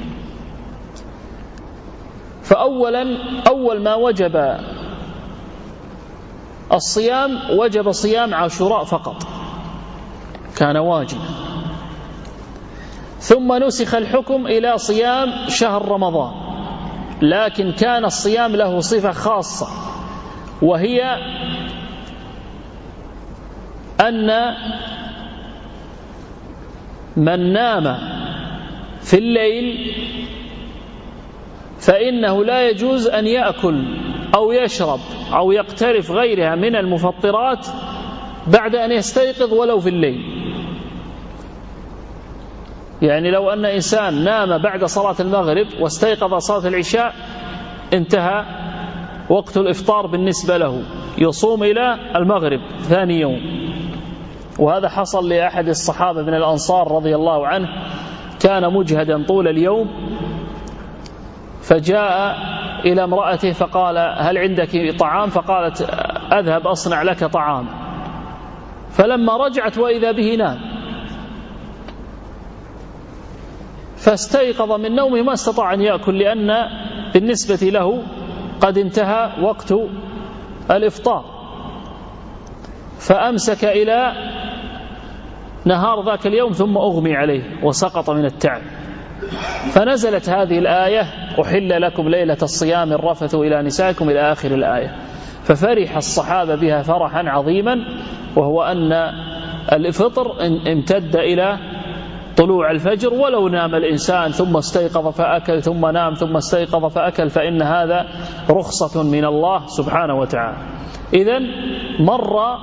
فأولا أول ما وجب الصيام وجب صيام عاشوراء فقط، كان واجبا، ثم نسخ الحكم إلى صيام شهر رمضان، لكن كان الصيام له صفة خاصة، وهي أن من نام في الليل فإنه لا يجوز أن يأكل أو يشرب أو يقترف غيرها من المفطرات بعد أن يستيقظ ولو في الليل. يعني لو أن إنسان نام بعد صلاة المغرب واستيقظ صلاة العشاء انتهى وقت الإفطار بالنسبة له، يصوم إلى المغرب ثاني يوم. وهذا حصل لأحد الصحابة من الأنصار رضي الله عنه، كان مجهدا طول اليوم، فجاء إلى امرأته فقال: هل عندك طعام؟ فقالت: أذهب أصنع لك طعام. فلما رجعت وإذا به نام، فاستيقظ من نومه ما استطاع أن يأكل، لأن بالنسبة له قد انتهى وقت الإفطار، فأمسك إلى نهار ذاك اليوم ثم أغمي عليه وسقط من التعب، فنزلت هذه الآية: أحل لكم ليلة الصيام الرفث إلى نسائكم، إلى آخر الآية. ففرح الصحابة بها فرحا عظيما، وهو أن الفطر امتد إلى طلوع الفجر، ولو نام الإنسان ثم استيقظ فأكل ثم نام ثم استيقظ فأكل فإن هذا رخصة من الله سبحانه وتعالى. إذن مر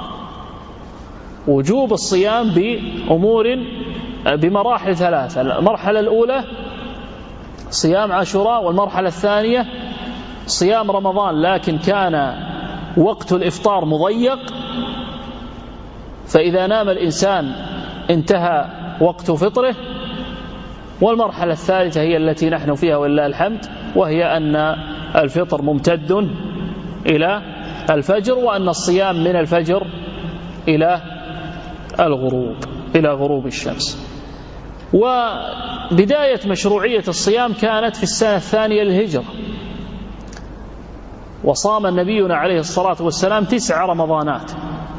وجوب الصيام بأمور بمراحل ثلاثة: المرحلة الأولى صيام عاشوراء، والمرحلة الثانية صيام رمضان لكن كان وقت الإفطار مضيق، فإذا نام الإنسان انتهى وقت فطره، والمرحلة الثالثة هي التي نحن فيها ولله الحمد، وهي أن الفطر ممتد إلى الفجر، وأن الصيام من الفجر إلى الغروب إلى غروب الشمس. وبداية مشروعية الصيام كانت في السنة الثانية للهجرة، وصام نبينا عليه الصلاة والسلام تسع رمضانات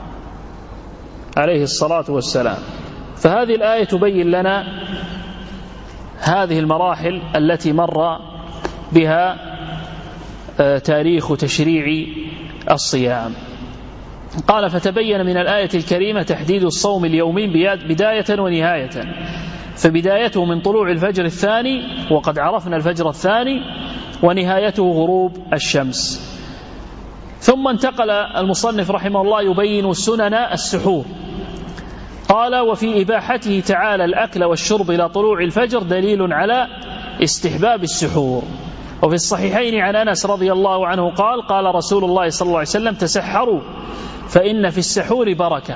عليه الصلاة والسلام. فهذه الآية تبين لنا هذه المراحل التي مر بها تاريخ تشريع الصيام. قال: فتبين من الآية الكريمة تحديد الصوم اليومي بداية ونهاية، فبدايته من طلوع الفجر الثاني، وقد عرفنا الفجر الثاني، ونهايته غروب الشمس. ثم انتقل المصنف رحمه الله يبين سنن السحور. قال: وفي إباحته تعالى الأكل والشرب إلى طلوع الفجر دليل على استحباب السحور. وفي الصحيحين عن أنس رضي الله عنه قال: قال رسول الله صلى الله عليه وسلم: تسحروا فإن في السحور بركة.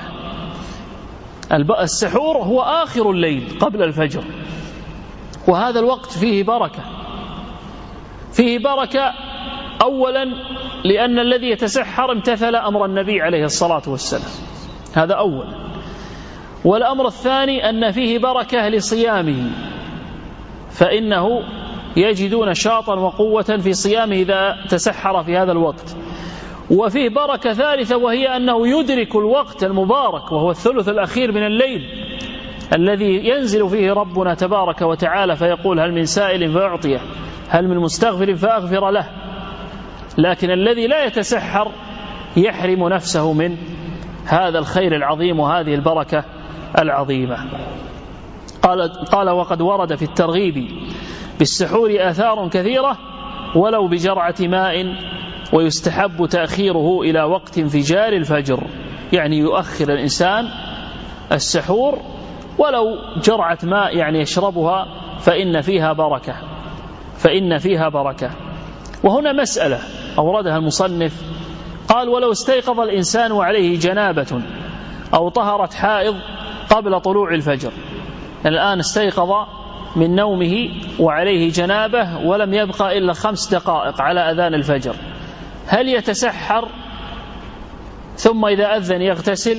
السحور هو آخر الليل قبل الفجر، وهذا الوقت فيه بركة فيه بركة أولا لأن الذي يتسحر امتثل أمر النبي عليه الصلاة والسلام، هذا أول. والأمر الثاني أن فيه بركة لصيامه، فإنه يجد نشاطا وقوة في صيامه إذا تسحر في هذا الوقت. وفيه بركة ثالثة، وهي أنه يدرك الوقت المبارك، وهو الثلث الأخير من الليل الذي ينزل فيه ربنا تبارك وتعالى فيقول: هل من سائل فأعطيه، هل من مستغفر فأغفر له. لكن الذي لا يتسحر يحرم نفسه من هذا الخير العظيم وهذه البركة العظيمة. قال, قال وقد ورد في الترغيب بالسحور آثار كثيرة ولو بجرعة ماء، ويستحب تأخيره إلى وقت انفجار الفجر، يعني يؤخر الإنسان السحور ولو جرعة ماء يعني يشربها، فإن فيها بركة فإن فيها بركة. وهنا مسألة أوردها المصنف، قال: ولو استيقظ الإنسان وعليه جنابة أو طهرت حائض قبل طلوع الفجر، الآن استيقظ من نومه وعليه جنابة ولم يبقى إلا خمس دقائق على أذان الفجر، هل يتسحر ثم إذا أذن يغتسل،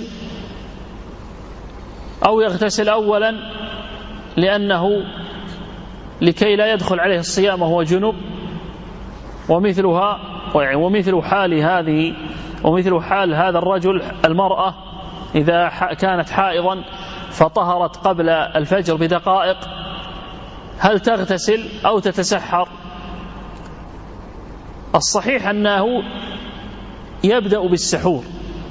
أو يغتسل أولا لأنه لكي لا يدخل عليه الصيام وهو جنب؟ ومثلها ومثل حال هذه ومثل حال هذا الرجل المرأة إذا كانت حائضا فطهرت قبل الفجر بدقائق، هل تغتسل أو تتسحر؟ الصحيح أنه يبدأ بالسحور،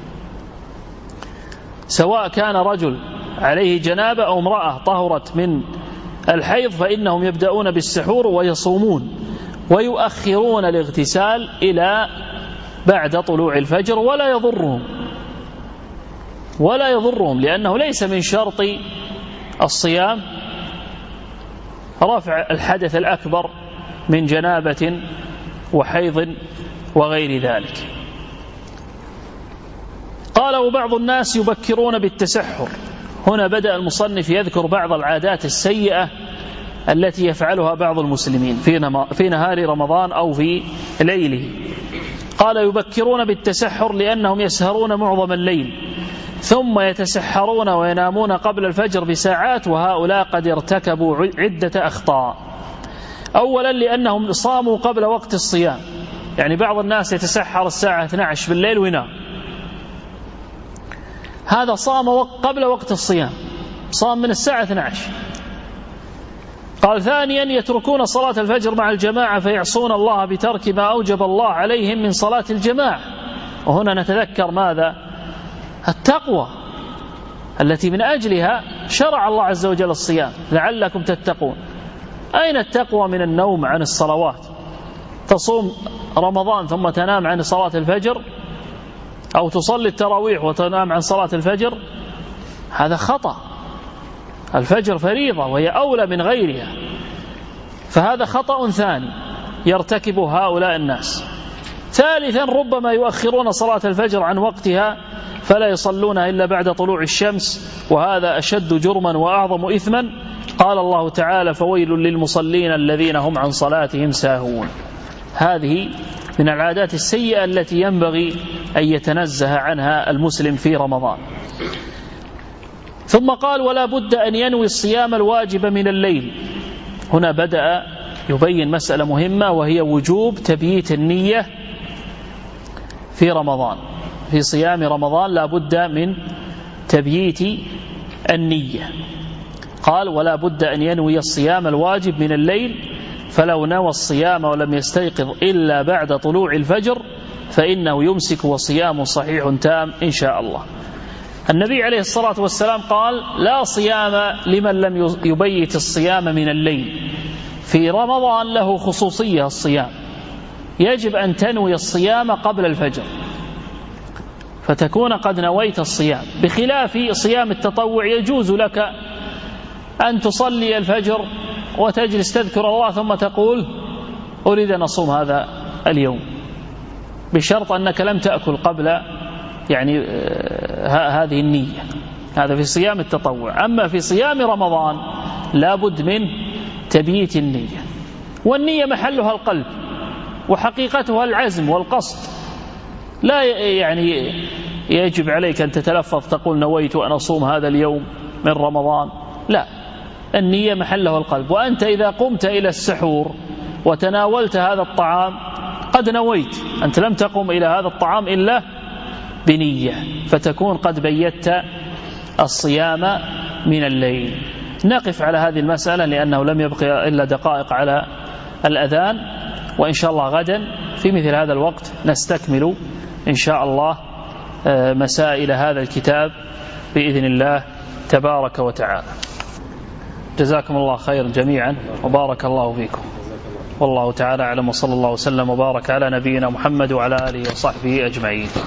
سواء كان رجل عليه جنابة أو امرأة طهرت من الحيض، فإنهم يبدأون بالسحور ويصومون ويؤخرون الاغتسال إلى بعد طلوع الفجر، ولا يضرهم ولا يضرهم لأنه ليس من شرط الصيام رفع الحدث الأكبر من جنابة وحيض وغير ذلك. قال: وبعض الناس يبكرون بالتسحر. هنا بدأ المصنف يذكر بعض العادات السيئة التي يفعلها بعض المسلمين في نهار رمضان أو في ليله. قال: يبكرون بالتسحر لأنهم يسهرون معظم الليل ثم يتسحرون وينامون قبل الفجر بساعات، وهؤلاء قد ارتكبوا عدة أخطاء. أولا لأنهم صاموا قبل وقت الصيام، يعني بعض الناس يتسحر الساعة اثنتي عشرة بالليل وينام، هذا صام قبل وقت الصيام، صام من الساعة اثنتي عشرة. قال: ثانيا يتركون صلاة الفجر مع الجماعة فيعصون الله بترك ما أوجب الله عليهم من صلاة الجماعة. وهنا نتذكر ماذا؟ التقوى التي من أجلها شرع الله عز وجل الصيام لعلكم تتقون. أين التقوى من النوم عن الصلوات؟ تصوم رمضان ثم تنام عن صلاة الفجر، أو تصلي التراويح وتنام عن صلاة الفجر، هذا خطأ. الفجر فريضة وهي أولى من غيرها، فهذا خطأ ثاني يرتكبه هؤلاء الناس. ثالثا ربما يؤخرون صلاة الفجر عن وقتها فلا يصلونها إلا بعد طلوع الشمس، وهذا أشد جرما وأعظم إثما. قال الله تعالى: فويل للمصلين الذين هم عن صلاتهم ساهون. هذه من العادات السيئة التي ينبغي أن يتنزه عنها المسلم في رمضان. ثم قال ولا بد أن ينوي الصيام الواجب من الليل. هنا بدأ يبين مسألة مهمة، وهي وجوب تبييت النية في رمضان. في صيام رمضان لا بد من تبييت النية. قال ولا بد أن ينوي الصيام الواجب من الليل، فلو نوى الصيام ولم يستيقظ إلا بعد طلوع الفجر فإنه يمسك وصيام صحيح تام إن شاء الله. النبي عليه الصلاة والسلام قال لا صيام لمن لم يبيت الصيام من الليل. في رمضان له خصوصية الصيام، يجب أن تنوي الصيام قبل الفجر فتكون قد نويت الصيام، بخلاف صيام التطوع يجوز لك أن تصلي الفجر وتجلس تذكر الله ثم تقول أريد أن أصوم هذا اليوم، بشرط أنك لم تأكل قبل يعني هذه النية. هذا في صيام التطوع. أما في صيام رمضان لا بد من تبييت النية، والنية محلها القلب وحقيقتها العزم والقصد. لا يعني يجب عليك أن تتلفظ تقول نويت أن أصوم هذا اليوم من رمضان، لا، النية محلها القلب. وأنت إذا قمت إلى السحور وتناولت هذا الطعام قد نويت، أنت لم تقم إلى هذا الطعام إلا بنية، فتكون قد بيت الصيام من الليل. نقف على هذه المسألة لأنه لم يبقى إلا دقائق على الأذان، وإن شاء الله غدا في مثل هذا الوقت نستكمل إن شاء الله مسائل هذا الكتاب بإذن الله تبارك وتعالى. جزاكم الله خيرا جميعا وبارك الله فيكم، والله تعالى أعلم، وصلى الله وسلم وبارك على نبينا محمد وعلى آله وصحبه أجمعين.